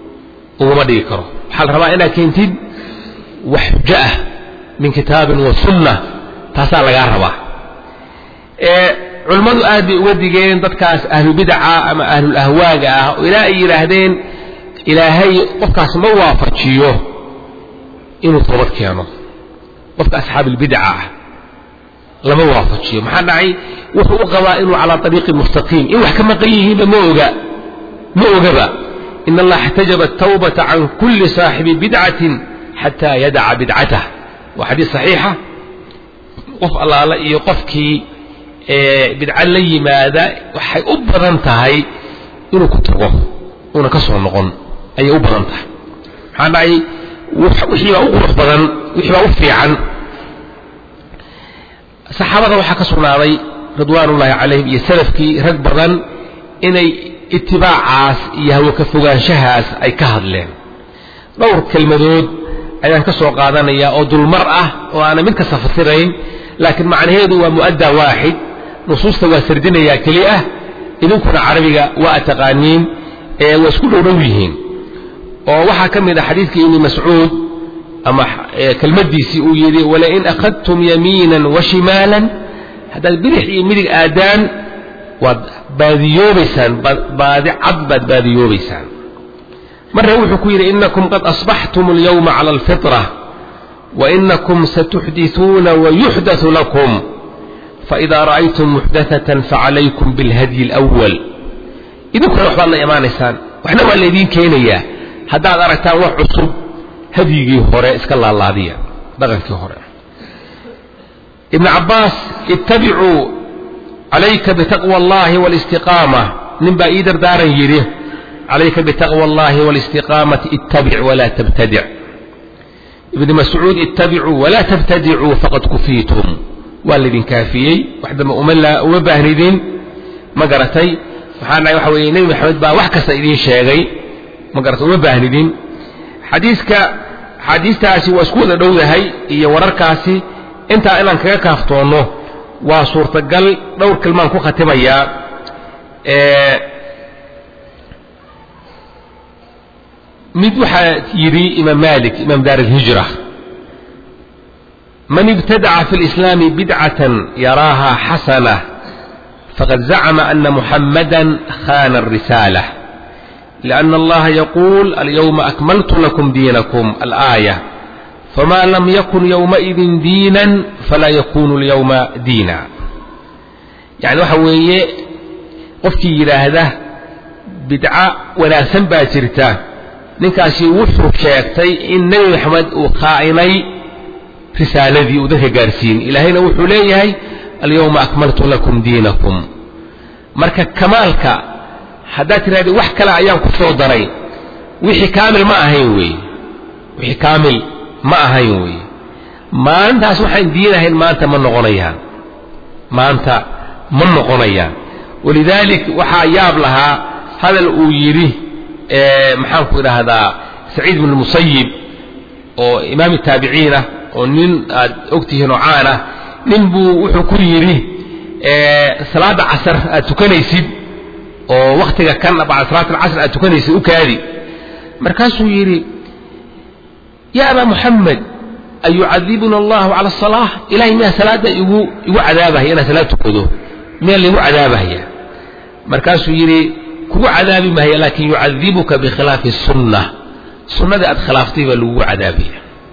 waxa la rabaa inaad keentid wax hujjah min kitaab wa sunnah taasa laga rabaa علماء آدي وديجين ضدكاس أهل بدعة أما أهل الأهواء وإلى يراهدين إلهي قفكاس موافق شيوه إنه طلبت كيانه قفك أصحاب البدعة لما وافق شيوه محل عي وفوق إنه على طريق مستقيم إنه حكم قيه بموجب إن الله احتجب التوبة عن كل صاحب بدعة حتى يدع بدعته وحديث صحيحة قف الله يقفك بدعة لي ماذا وحي أبدا انتهي إنه كتبه إنه كسر النقن أي أبدا انتهي محل عي وحي أقرف بدن وحي أفي عن صحابة وحكى صناعي رضوان الله عليهم يسلفكي ركبا إني اتباع عاس يهو كفوغان شهاس أي كهدلين دور كلمدود أيان كسو قادانيا أو دول المرأة وأنا منك سفترين لكن معنى هذا هو مؤدى واحد نصوص تواسردين يا كليئة إذن كنا عربية وأتقانين واسكولوا رويهين ووحا كم إذا حديثك إني مسعود أما كالمديسي يري ولئن أخذتم يمينا وشمالا هذا البرح يميل آدان وباديوبسان باديوبسان مرة وحكوير إنكم قد أصبحتم اليوم على الفطرة وإنكم ستحدثون ويحدث لكم فإذا رأيتم محدثة فعليكم بالهدي الأول إذا كنا نحب الله إيمانسان وإحنا والذين كينيا هذا أركتان وحصب هديجي هوري اسك الله دي دغنكي هوري ابن عباس اتبعوا عليك بتقوى الله والاستقامة نبا إيدر دارا يريه عليك بتقوى الله والاستقامة اتبع ولا تبتدع ابن مسعود اتبعوا ولا تبتدعوا فقد كفيتم والذين كافيي وحدما أملا وباهردين مقرتي وحانا يوحوي نبي محمد با وحكس إذين شاغي مقرتي وباهردين xadiistaasi waa isku wada dhowdahay iyo wararkaasi inta inaan kaga kaaftoono waa suurtagal dhowr kalmaan ku khatimaya mid waxa yiri imam malik imam dar al-hijra man ibtada'a fi al-islam bid'atan yaraha hasana faqad za'ama anna muhammadan khana ar-risalah لأن الله يقول اليوم أكملت لكم دينكم الآية فما لم يكن يومئذ دينا فلا يكون اليوم دينا يعني وحوية قفكي إلى هذا بدعة ولا سنبا جرتا نكاسي وفر شاكتي إن نبي محمد وقائني رسالة ذي وذهي قارسين إلى هنا وحوليه اليوم أكملت لكم دينكم مركا كمالك حدات هذه وحكلا أيام كفر دري وحي كامل ما أهيوي وحي كامل ما أهيوي ما أنت أسوحين دينهن ما أنت من نغنيها ما أنت من نغنيها ولذلك وحا ياب لها هذا الأويري محاكو إلى هذا سعيد بن المسيب وإمام التابعين ونين أكته نوعانة ننبو وحكويري صلاة عصر تكنيسيد ووقتها كان بعد صلاة العصر أتكنيسي أكادي مركزه يري يا أبا محمد أيعذبنا الله على الصلاة إلهي ما صلاة يقو عذابه أنا صلاة كذو من اللي يقو عذابه هي مركزه يري كو عذابي ما هي لكن يعذبك بخلاف السنة السنة دي أدخلافتي ولو عذابي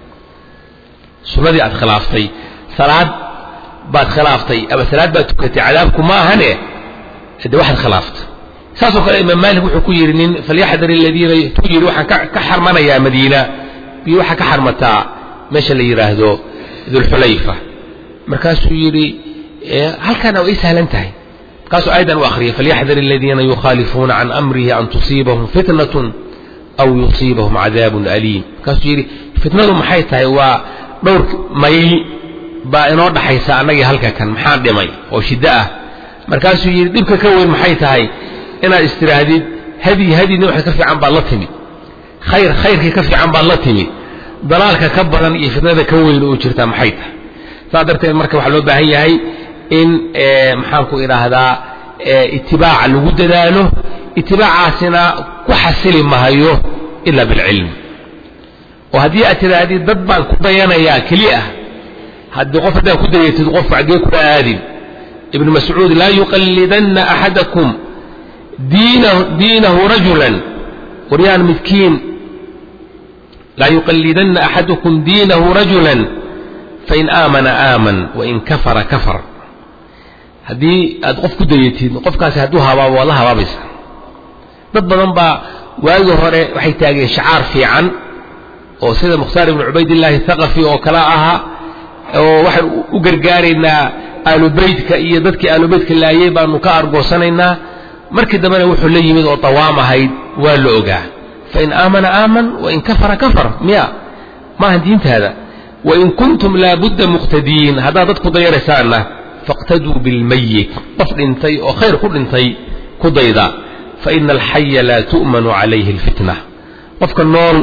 السنة دي أدخلافتي صلاة بعد خلافتي أبا صلاة باتكتي عذابكم ما هني هذا واحد خلافت ساسو قال الإمام مالك وحكو يرنين فليحذر الذين تجي روحا كحرمنا يا مدينة بيروحا كحرمتا ماشي اللي يراهدو ذو الحليفة مركاسو يري هل كان أو سهل انتهي قاسوا أيضا وآخرين فليحذر الذين يخالفون عن أمره أن تصيبهم فتنة أو يصيبهم عذاب أليم قاسوا يري فتنة محيطها هو دور مي بائنور دحيسا أنك هلكا كان محاد مي وشداء مركاسو يري دبك كوين محيطها إنا استراهدين هذه نوع كفي عن بالله خير كفي عن بالله ضلالك كبرا يفتنا كوين وجرتا محيطها صادرت المركب حلو باهي هي إن محاكو إلى هذا اتباع الوجود له اتباع سنا وحسل ما هيو إلا بالعلم وهذه أتلا هذه ضد كبيانا يا كليئة هاد غفة كده يتغف عديك وآدم ابن مسعود لا يقلدن أحدكم دينه رجلا وريان مسكين لا يقلدن أحدكم دينه رجلا فإن آمن آمن وإن كفر كفر هذه قف كديتين قف كاس هدوها بابا والله بابس ضد ضنبا وهذا waxay taageen shacaar fiican oo sida Mukhtaar ibn Ubaydillah Thaqafi oo kala aha oo waxay u gargaareynaa aalubaytka iyo dadkii aalubaytka laayay baanu ka argoosanaynaa markii dambana wuxuu la yimid oo tawaam ahayd waa la ogaa fa in aamana aaman wa in kafara kafar miya ma diintaada wa in kuntum la budda muqtadiin hada dadku dayaraysana faqtadu bil mayyit qof dhintay oo khayr ku dhintay ku dayda fa inna al hayy la tu'manu alayhi al fitna qofka nool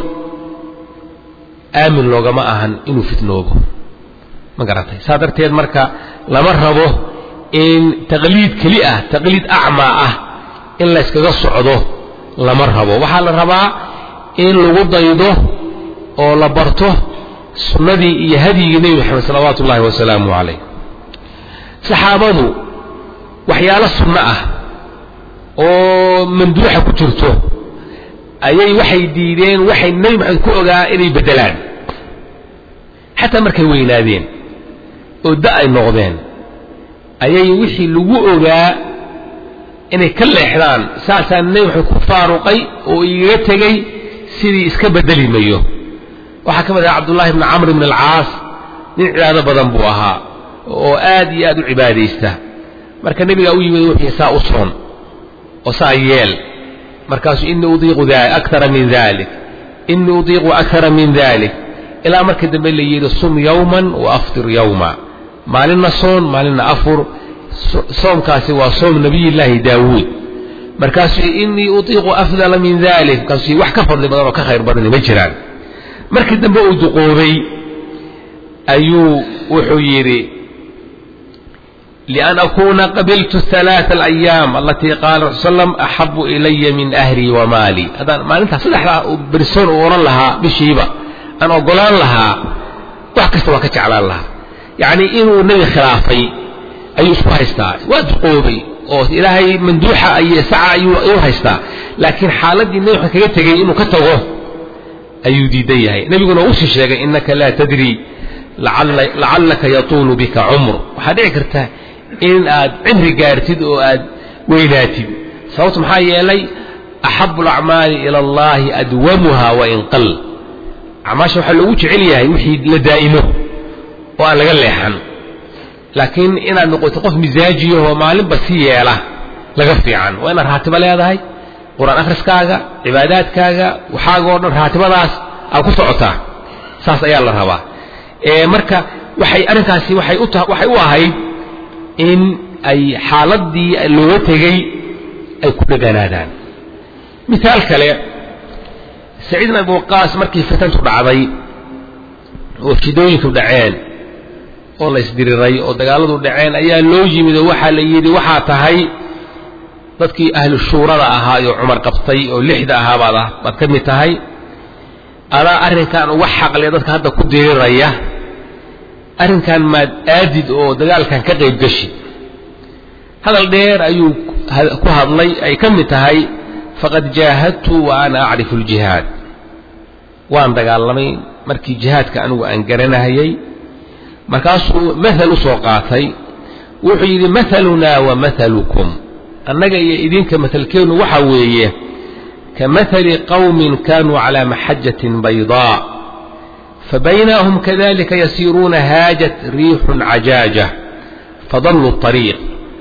aamin loogama ahan inuu fitnoobo ma garatay saadarteed marka lama rabo in taqliid kali ah taqliid a'ma ah in la iskaga socdo lama rabo waxa la rabaa in lagu daydo oo la barto sunnadii iyo hadigii nabi Muhammad sallallahu alayhi wa sallam saxaabadu waxyaalo sunna ah oo manduuxa ku jirto ayay waxay diideen waxay nabi Muhammad ku ogaa inay bedelaan hatta markay weynaadeen oo daay noqdeen ayay wixii lagu ogaa inay ka leexdaan saasan nabi Muhammad ku faaruqay oo iga tagay sidii iska bedeli mayo waxa ka mid ah Abdullah ibn Amr ibn al-Aas nin cibaado badan buu ahaa oo aad iyo aad u cibaadeysta marka nabiga uu yimid wixii saa u soon oo saa yeel markaas inna udiiqu akthara min dhalik inna udiiqu akthara min dhalik ila markii dambe la yiri sum yawman wa aftir yawma maalina soon maalina afur soomkaasi waa soom nabiyilaahi daawud markaas inni udiiqu afdala min dhalik kaasi wax ka fadli badan oo ka khayr badan ma jiraan markii dambe uu duqoobay ayuu wuxuu yiri لأن أكون قبلت الثلاث الأيام التي قال صلى الله عليه وسلم أحب إلي من أهلي ومالي هذا ما أنت صدح برسول أوران لها بشيبة أنا أقولان لها وحكست وكتش على الله يعني إنه نبي خلافي أي أسبوع يستاع وادقوبي أو إلهي من دوحة أي ساعة أيوه يستاع لكن حالتي النبي حكيت جاي إنه كتوه أي ديديه نبي يقول أوصي شيء إنك لا تدري لعلك يطول بك عمر وحد يكرته إن عمري قارتد وأد ويناتد صوت محايا لي أحب الأعمال إلى الله أدومها وإن قل عماش وحلوش عليها يوحي لدائمه وأنا قال لي حن لكن إن نقول تقف مزاجي هو معلم بس هي له لقفي عنه وأنا راتب لي هذا هاي قرآن أخرس كاغا عبادات كاغا وحاجة راتب راس أو كسعته ساس أيا الله هوا marka waxay arinkaasi waxay u ahayd in ay xaaladii loo tagay ay ku dhaganaadaan misaal kale Saciid ibn Abi Waqqas markii fitantu dhacday oo shidooyinku dhaceen oo la isdiriray oo dagaaladu dhaceen ayaa loo yimid waxa la yiri waxa tahay dadkii ahlu shuurada ahaa iyo Umar qabtay oo lixda ahaa baad ka mid tahay ala arrinkan wax xaqle dadka hadda ku diriraya arrinkan ma aadid oo dagaalkan ka qayb gashi hadal dheer ayuu ku hadlay ay ka mid tahay faqad jahadtu wa ana a'rifu al-jihad waan dagaalamay markii jihadka anigu aan garanayay markaasuu mathal u soo qaatay wuxuu yiri mathaluna wa mathalukum annaga iyo idinka mathalkeenu waxa weeye كمثل قوم كانوا على محجة بيضاء فبينهم كذلك يسيرون هاجت ريح عجاجة فضلوا الطريق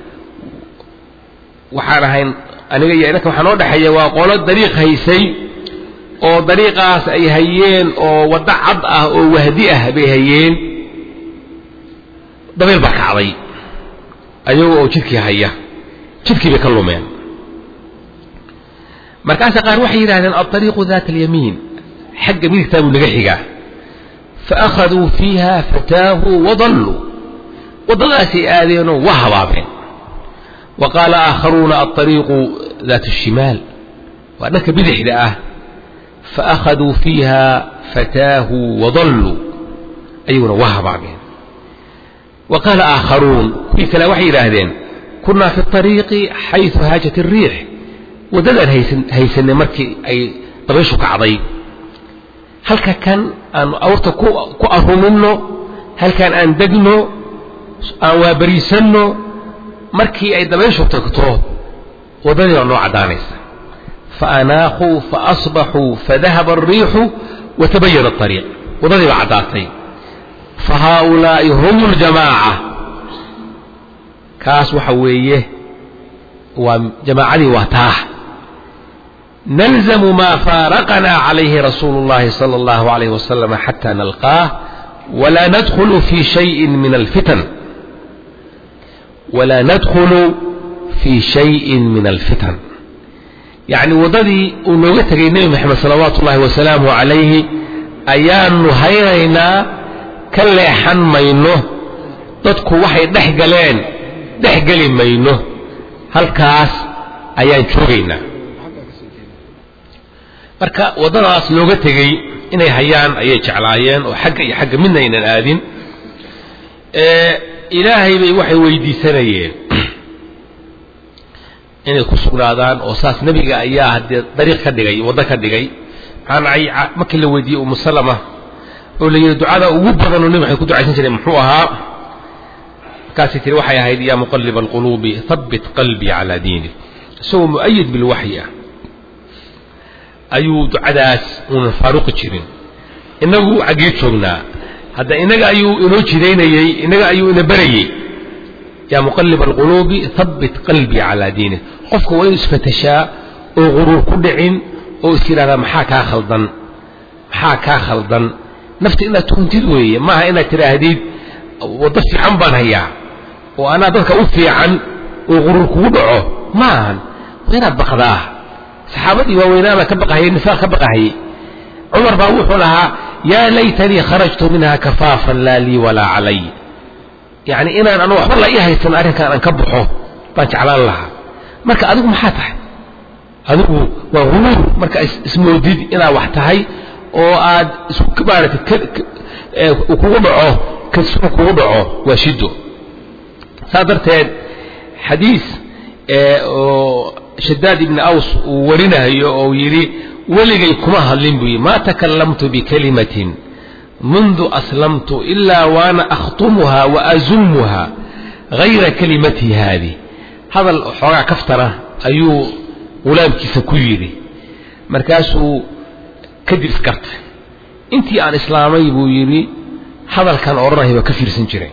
وحانهين أنا جاي لك وحنود حيا وقول الطريق هيسي أو طريقة أي هيين أو ودع عضة أو وهدئة بهيين ضمير بك علي أيوه أو شركي هيا شركي بكلمين مركز قال وحي لأن الطريق ذات اليمين حق من كتاب لقحقه فأخذوا فيها فتاه وضلوا سيئادين وهرابين وقال آخرون الطريق ذات الشمال وأنك بذحدأه فأخذوا فيها فتاه وضلوا أيون وهرابين وقال آخرون في كلا وحي راهدين كنا في الطريق حيث هاجت الريح وددن هيسن مركي أي طبيشك عضي هل كان أن أورت كو أهرمنه هل كان أن دقنه أو بريسنه مركي أي طبيشك تكتوه وددن أنه عدانيس فأناخوا فأصبحوا فذهب الريح وتبين الطريق وضرب عداتين فهؤلاء هم الجماعة كاس وحويه وجماعة واتاه نلزم ما فارقنا عليه رسول الله صلى الله عليه وسلم حتى نلقاه ولا ندخل في شيء من الفتن ولا ندخل في شيء من الفتن يعني وضدي ونوغتك النبي محمد صلوات الله وسلامه عليه أيان هيرينا كالليحان مينه dadku waxay dhexgaleen mayno halkaas ayaan joogaynaa marka wadadaas looga tagay inay hayaan ayay jeclaayeen oo xagga iyo xagga midna inaan aadin ilaahay bay waxay weydiisanayeen inay ku sugnaadaan oo saas nabiga ayaa hadii dariiq ka dhigay wada ka dhigay aan ay markii la weydiiyay Umm Salama oo la yiri ducada ugu badan oo nabiga ku ducaysan jiray muxuu ahaa kaasi tiri waxay ahayd ya muqallib alqulubi thabbit qalbi ala diinik soo muayyid bil wahyi ayu ducadaas una faaruq jirin inagu agee joognaa hada inaga ayu inoo jireynayay inaga ayu ina barayay يا مقلب القلوب ثبت قلبي على دينه قفك وين اسفتشاء وغرور كدعين واسير هذا محاكا خلطا نفتي إلا تكون تدوية ما إلا تراهديد وضفي عن بانهيا وأنا ذلك أفي عن وغرور كدعه ما وين أبقضاه صحابتي ووينما كبقى هي النساء كبقى هي عمر باوح لها يا ليتني خرجت منها كفافا لا لي ولا علي يعني أنا وحب الله إياه يسمى أرهن كان أنكبحه بانش على الله مركا أدوه محاتح أدوه وغرور مركا اسمه ديد إنا وحتهي وآد اسمه كبارة وكوضعه كسمه كوضعه وشده صادرتين حديث شداد بن أوس ورنه يري ولغي كماها الليمبي ما تكلمت بكلمة منذ أسلمت إلا وأنا أخطمها وأزمها غير كلمتي هذه هذا الحوار كفترة أيو غلام كيسكويري مركاسه كدر سكرت انتي عن إسلامي بويري هذا كان أوراه وكفير سنجري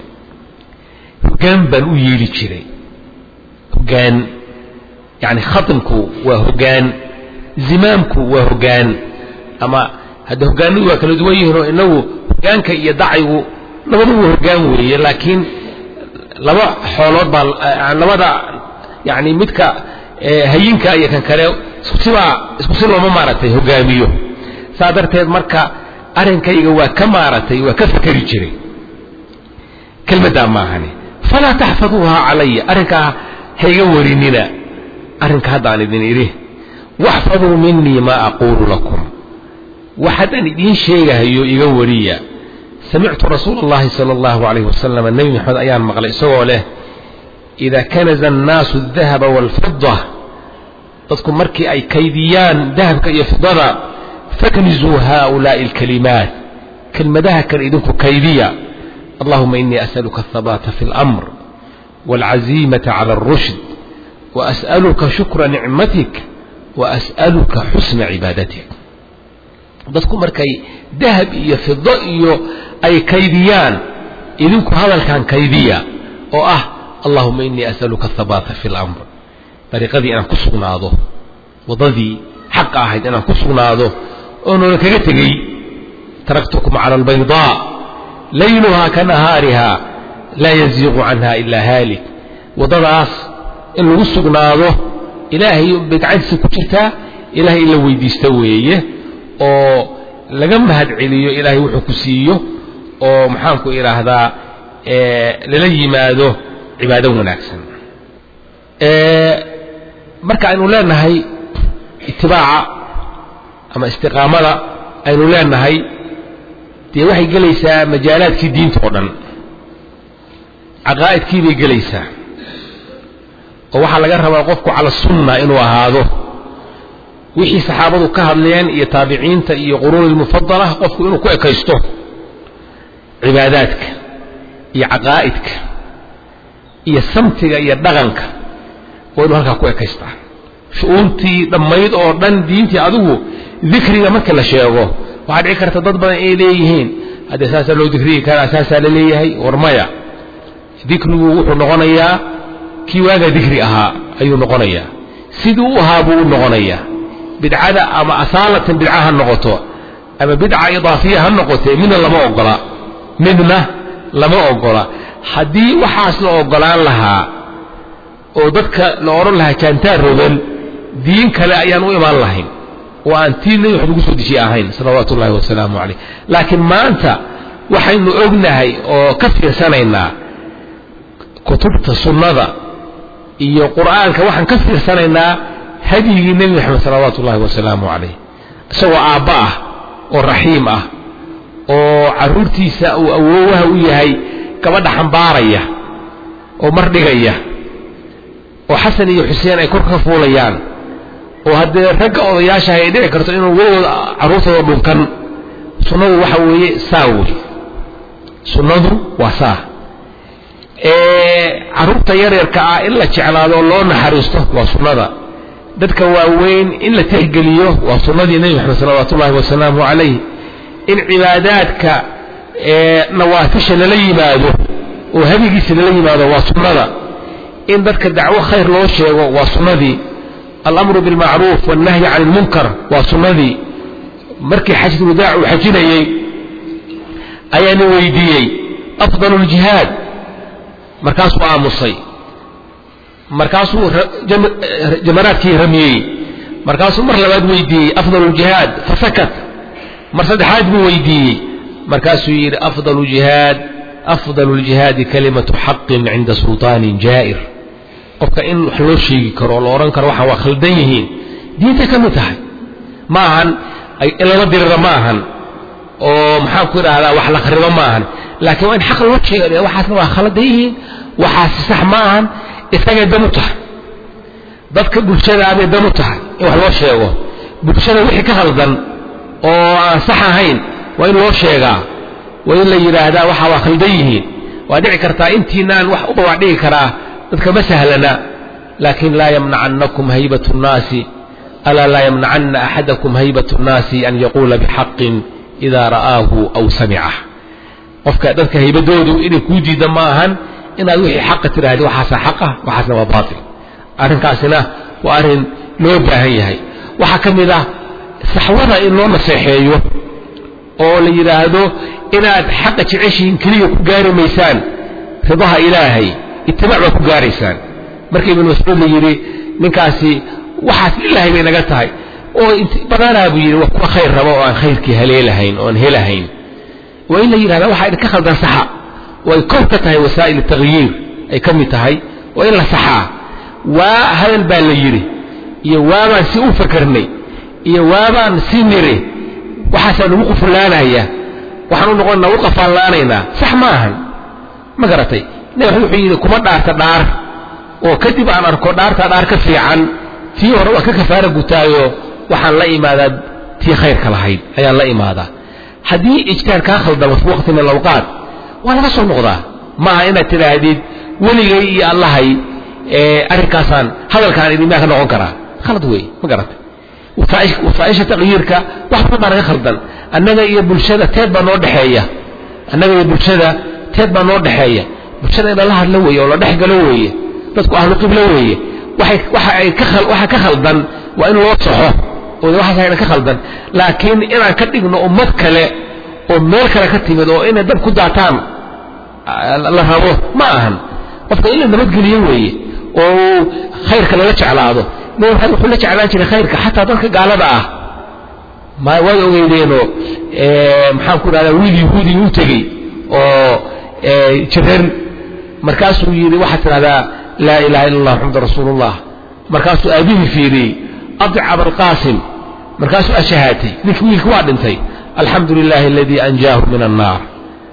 هجان بنو يلي جري هجان يعني خطنكو وهجان زمامكو وهجان أما هذا هجان وكانوا دويه إنه هجان كي يدعيه لبضوه هجان ويه لكن لما حولات لما يعني متك هينك أي كان كلام سبسوا ما مارته هجاميه صادرته مركا أرنك يجوا كمارته وكفكر جري كلمة دامهاني فلا تحفظوها علي أرنك هيوريننا أرنك هذا عن الدين إليه واحفظوا مني ما أقول لكم وحدني دين شيء هيو يوريا سمعت رسول الله صلى الله عليه وسلم النبي محمد أيام مغلق سوى له إذا كنز الناس الذهب والفضة تذكر مركي أي كيديان ذهب كي فضة فكنزوا هؤلاء الكلمات كلمة ده كان إذنك كيدية اللهم إني أسألك الثبات في الأمر والعزيمة على الرشد وأسألك شكر نعمتك وأسألك حسن عبادتك تذكر مركي ذهب يفضة أي كيديان إذنك هذا كان كيدية اللهم إني أسألك الثبات في الأمر طريقة دي أنا كسونا هذا وضذي حق أحد أنا كسونا هذا أنه لكي تركتكم على البيضاء ليلها كنهارها لا يزيغ عنها إلا هالك وضراس إنه كسونا هذا إلهي بتعجز كتتا إلهي إلا ويديستويه أو لقم هاد عليه إلهي وحكسيه أو محامكو إلى هذا للي ماذا عبادة وناكسا مركا أنه لا نهي اتباع أما استقامة أنه لا نهي دي وحي قليسا مجالات في الدين تقرن عقائد كي بيجليسا ووحى لقى ربا قفكو على السنة إنه هذا وحي صحابته كهرلين يتابعين تأي قرون المفضلة قفكو إنه كيستو عباداتك يا عقائدك يا سمتك يا دغنك وإنه هلكا كيستا شؤونتي دميد أو دن دينتي عدوه ذكري ما كلا شيء وعاد عكرت تضبط إليهين هذا أساسا لو ذكري كان أساسا لليه ورمايا ذكره نغنيا كي واجه ذكري أي نغنيا سدوها بو نغنيا بدعة أما أصالة بدعة النقطة أما بدعة إضافية النقطة من الله ما أقرأ مننا لما أقرأ حدي وحاصل أقرأ لها ودك لأورن لها كانت رجل دين كلا ينوي ما اللهين وأنتين يحدث سود شيء أهين صلوات الله والسلام عليه لكن ما أنت وحين أبنهي أو كثير سنة كتبت السنة إيا قرآن كوحن كثير سنة هدي النبي محمد صلوات الله والسلام عليه سواء آباه والرحيمة أو عرورتي سأو أووها وياهي كبدا حنبارية ومردقية وحسن iyo xuseen ay kor ka fuulayaan oo hadee rag odayaasha ay dhici karto inuu wada caruurtooda dhunkan sunnadu waxa weeye saawi sunnadu waa saa caruurta yaryarka ah in la jeclaado loo naxariisto waa sunnada dadka waaweyn in la tixgeliyo waa sunnadii nabi Muhammad sallallahu alayhi wasallam alayhi in cibaadaadka nawaafisha la yimaado oo habigiisa la yimaado waa sunnada إن ذلك الدعوة خير لو شيء وصندي الأمر بالمعروف والنهي عن المنكر وصندي مركي حج الوداع وحجني أيان ويدي أفضل الجهاد مركز وعامصي مركز جمرات كي رمي مركز مرلبات ويدي أفضل الجهاد فسكت مرصد حاج ويدي مركز ير أفضل الجهاد كلمة حق عند سلطان جائر qofka in wax loo sheegi karo oo oran karo waxa waa khaldan yihiin diinta ka mid tahay maahan ay ilaa dirada maahan oo maxaa ku raada wax la kharibo maahan laakiin waa in xaq loo sheego waxaasna waa khaldan yihiin waxaas sax maahan isaga dam u tahay dadka bulshada ay dam u tahay in wax loo sheego bulshada wixii ka khaldan oo aan sax ahayn waa in loo sheegaa waa in la yiraahdaa waxa waa khaldan yihiin waa dhici kartaa intiinaan wax u dhawaadhigi karaa dadka ma sahlana laakiin la yamna'annakum haybatu an-nas ala la yamna'anna ahadakum haybatu an-nas an yaqula bihaqqin idha ra'ahu aw sami'ah qofka dadka haybadoodu inay ku diida maahan inaad wixii xaq tiraahdo waxa xaqa waxa waa baatil arrinkaasina waa arrin loo baahan yahay waxa kamida saxwada in loo naseexeeyo oo la yiraahdo inaad xaq jeceshiin kaliya ku gaari maysaan ridaha ilaahay اتباع وكجاريسان مركب المسؤول يري نكاسي وحاس الله بين جتاي أو بدنا بيري وكوا خير ربا وان خير كهليلهين وان هلهين وإلا يري هذا واحد كخل ده صحة ويكوتتها وسائل التغيير أي كم تهاي وإلا صحة وهذا البال يري يوابا سيء فكرني يوابا سيمري وحسن وقف لنا هي وحنو نقولنا وقف لنا صح ماهن ما قرأتي نحن حين كم دار oo kadib aan arko dhaar ka fiican tii hore waa ka kafaara gutaayo waxaan la imaadaa tii khayrka lahayd ayaan la imaadaa hadii ijtaar ka khaldamo waqti min alawqaat waa laga soo noqdaa ma ina tiraadid waligay iyo allahay arrinkaasaan hadalkaan idin ma ka noqon karaa khalad weey ma garatay وفائشة تغييرك واحد ما نغير خلدان أننا إيه بالشدة تبا نور دحية أننا إيه بالشدة تبا نور دحية بالشدة إن الله اللوية ولا دحق لوية تذكر أهل قبل لوية waxa ka khaldan waa in loo saxo oo waxa ka khaldan laakiin inaan ka dhigno ummad kale oo meel kale ka timid oo inay dab ku daataan la rabo ma ahan qofka in la nabadgeliyo weeye oo khayrka laga jeclaado wuxuu la jeclaan jiray khayrka xataa dadka gaalada ah ma way ogeeyeen maxaan ku raadaa wiil yahuudi uu tagay oo jiran markaasuu yiri waxa tiraahdaa لا إله إلا الله محمد رسول الله مركز أبيه فيري أضع أبو القاسم مركز أشهاتي نكويك وادنتي الحمد لله الذي أنجاه من النار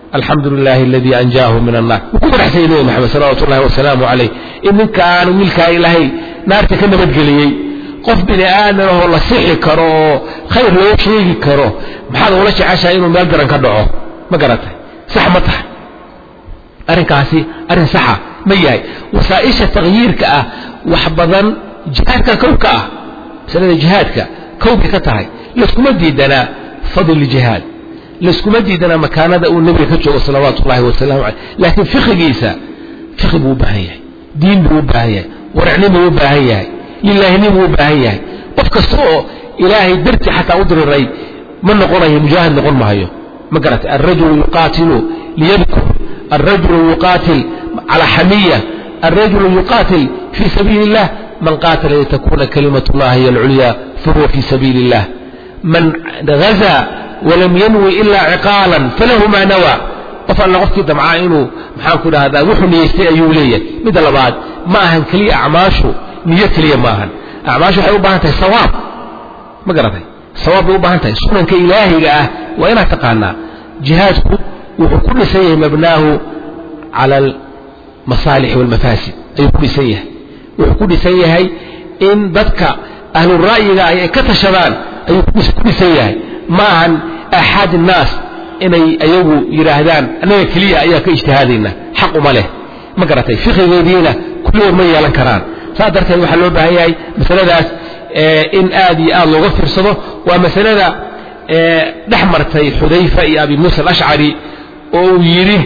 الحمد لله الذي أنجاه من النار وكبر حسين محمد صلى الله وسلامه عليه إن كان ملك إلهي نار تكن بدقلي قف بني آدم والله صحي كرو خير لو شيء كرو محاد ولا شيء عشان إنه ما يقدر كدعه ما قرأته صحمته أرن كاسي أرن صحة مياي وسائش التغيير كأ وحبذا جهادك كوكا سنة جهادك كوكا كتاي لسكم ديدنا فضل الجهاد لسكم ديدنا مكان هذا والنبي كتشو صلوات الله وسلامه عليه لكن فقه جيسا فقه بو باهيه دين بو باهيه ورعني بو باهيه لله نبو باهيه وفكسو إلهي درتي حتى أدري الرأي من نقوله مجاهد نقول ما هي ما قرأت الرجل يقاتل ليذكر الرجل يقاتل على حمية الرجل يقاتل في سبيل الله من قاتل لتكون كلمة الله هي العليا فهو في سبيل الله من غزا ولم ينوي إلا عقالا فله ما نوى وفعل نغفك دمعائنه محاكو هذا وحن يستيئيوا لي مثل بعد ما أهن كلي أعماشه نيت لي ما أهن أعماشه حيوبها أنت الصواب ما قرأتي صواب يوبها أنت سنن كإلهي وإن اعتقالنا جهادكم وكل شيء مبناه على المصالح والمفاسد أي كل شيء وكل شيء هي إن ذاتك أهل الرأي كتشبان أي كل شيء ما عن أحد الناس إن أيوه يراهدان أنا كلية أيك اجتهادنا حق ماله ما قرأتي فقه غيرنا كل يوم يلا كران صادرت المحلول بهاي مثلا ذا إن آدي الله غفر صده ومثلا ذا دحمرتي حذيفة يا أبي موسى الأشعري ويريه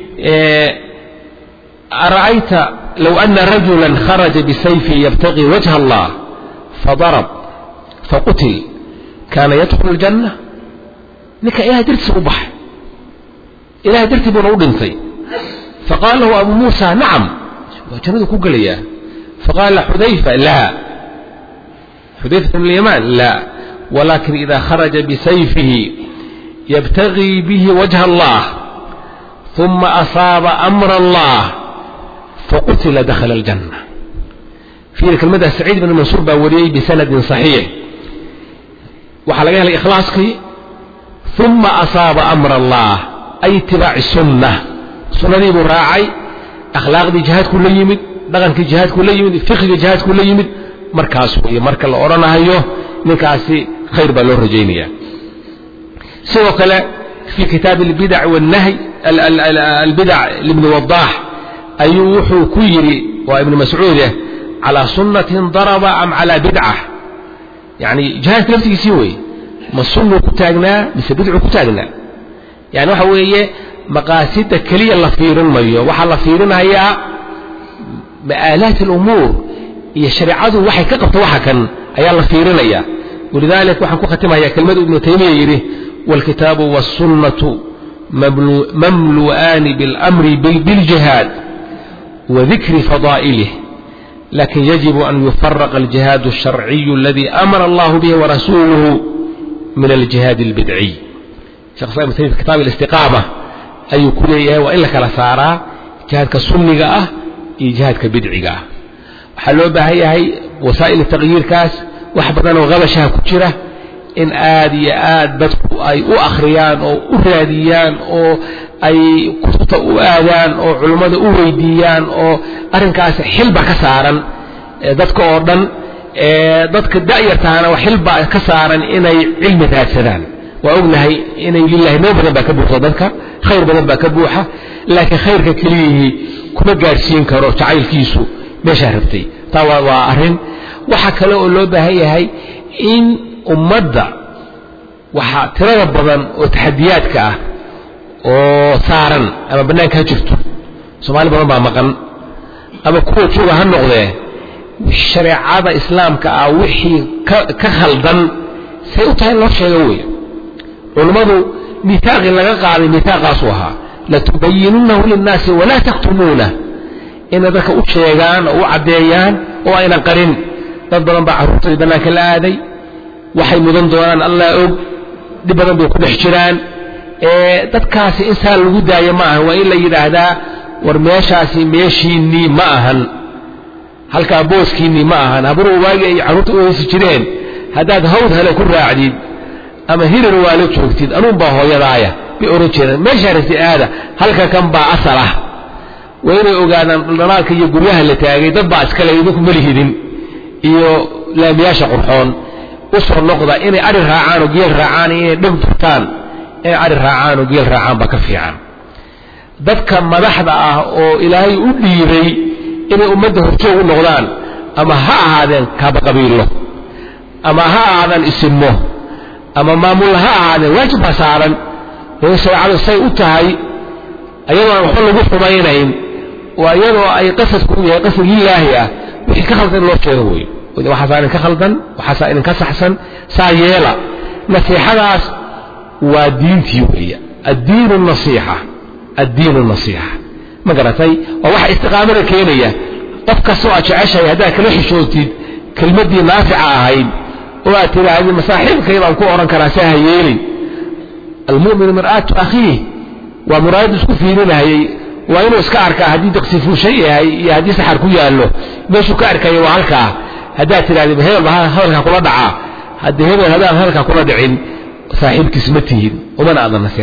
أرأيت لو أن رجلا خرج بسيفه يبتغي وجه الله فضرب فقتل كان يدخل الجنة لك إله درت صبح إله درت بنودنتي فقال له أبو موسى نعم وجنده كوكليا فقال حذيفة لا حذيفة من اليمان لا ولكن إذا خرج بسيفه يبتغي به وجه الله ثم أصاب أمر الله فقتل دخل الجنة في ذلك المدى سعيد بن منصور باوري بسند صحيح وحلقها الإخلاص ثم أصاب أمر الله أي اتباع السنة سنة براعي أخلاق دي جهاد كل يمد دغن كي جهاد كل يمد فقه دي جهاد كل يمد مركز هي مركز الأورنا هيو نكاسي خير بالور رجينيا سوى كلا في كتاب البدع والنهي البدع لابن وضاح أيوح كيري وابن مسعود على سنة ضرب أم على بدعة يعني جهاز نفسه يسوي ما السنة كتاجنا بس بدع كتاجنا يعني وحويه مقاصد كلية اللفيرن مايو وح اللفيرن هي مآلات الأمور هي شريعته وحي كقبت وحكا هي اللفيرن هي ولذلك وحن ختمها هي كلمة ابن تيمية يريه والكتاب والسنة مملوءان بالأمر بالجهاد وذكر فضائله لكن يجب أن يفرق الجهاد الشرعي الذي أمر الله به ورسوله من الجهاد البدعي شخص مثل في كتاب الاستقامة أي كلية وإلا كالسارة جهاد كالسنة جهاد كبدعي حلو بهي وسائل التغيير كاس وحبطان وغبشها كتيرة إن آد بدكو أي أخريان أو أراديان أو أي كتبت آدان أو علماء أويديان أو أرنكاس حلبة كسارا بدكو أردن بدك الدائرة تانا وحلبة كسارا إني علم ذاتسدان وأقولها إني لله ما بدن بكبوحة بدك خير بدن بكبوحة لكن خير ككليه كما قارسين كرو تعايل كيسو مش هربتي طوى وأرن وحكى له بهي إن ummadda waxa tirada badan oo taxadiyaadka ah oo saaran ama banaanka jirto Soomaali badan baa maqan ama kuwa jooga ha noqdee shariicada islaamka ah wixii ka khaldan say u tahay loo sheego way culimadu mitaaqi laga qaaday mitaaqaas waha la tubayyinunahu lin-naas wa la taqtumuna in dadka u sheegaan oo cadeeyaan oo ayna qarin dad badan baa carruurta banaanka la aaday waxay mudan doonaan Allah og dib badan bay ku dhex jiraan dadkaasi insaan lagu daayo ma aha waa in la yiraahdaa war meeshaasi meeshiini ma ahan halka booskiini ma ahan habru waagi ay carruurta u heesi jireen hadaad hawd hale ku raacdid ama hirar waalo joogtid anuun baa hooyadaaya بأورجينا ما شارتي هذا هل كان بأصله وين يوجانا لناك يجوريها اللي تاجي دبع أسكال يدوكم مليهدين إيو لا بياشا قرحون أسر النقطة إني أري رعان وجيل رعان إني دم فتان إني أري رعان وجيل رعان بكفي عام ذاتك مدحضة أو إلهي أبليبي إني أمده رجوع النغلان أما ها هذا كاب قبيله أما ها هذا اسمه أما مامول ها هذا واجب سارا ويسوي على السيء أتهي أيضا نحن نقف مينين وأيضا أي قصص كوية قصة الله وحي كخلطا الله شيء وإذا وحسائن كخلطا وحسائن كسحسن سايلا نصيحة ناس ودين تيوية الدين النصيحة ما قرأتي وواحد استقامة كينية قفك سوء عشاء هذاك ليش شوتي كلمة دي نافعة هاي وأتي هذه المصاحب كيف أنكو أوران كراساها يلي المؤمن مرآة أخيه ومراد سكفيننا هي وإنه سكارك هدي تقصفوا شيء هي هدي سحر كويا له بس سكارك يوعلك هدات هذه بهيل هذا كل دعاء هذا كل دعين صاحب كسمته ومن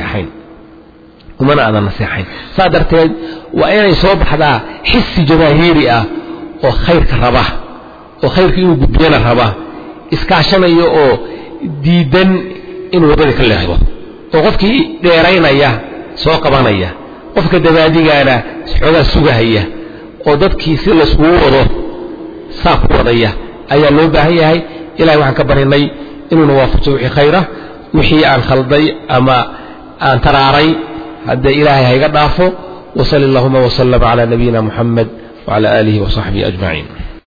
أعظم النصيحين صادرتين وأين يصوب هذا حس جماهيري وخير كربه وخير كيو بدينا ربه إسكاشنا يو ديدن إنه ذلك الله وقفك ديرينا إياه سوق بانية قفك دبادينا سعودة سوقهية وددك سيل سووره ساق وضيه أي اللوبة هي إلهي وحن كبريني إنه نوافق وحي خيره وحي عن خلطي أما عن تراري هذا إلهي هيقضافه وصلى اللهم وسلم على نبينا محمد وعلى آله وصحبه أجمعين.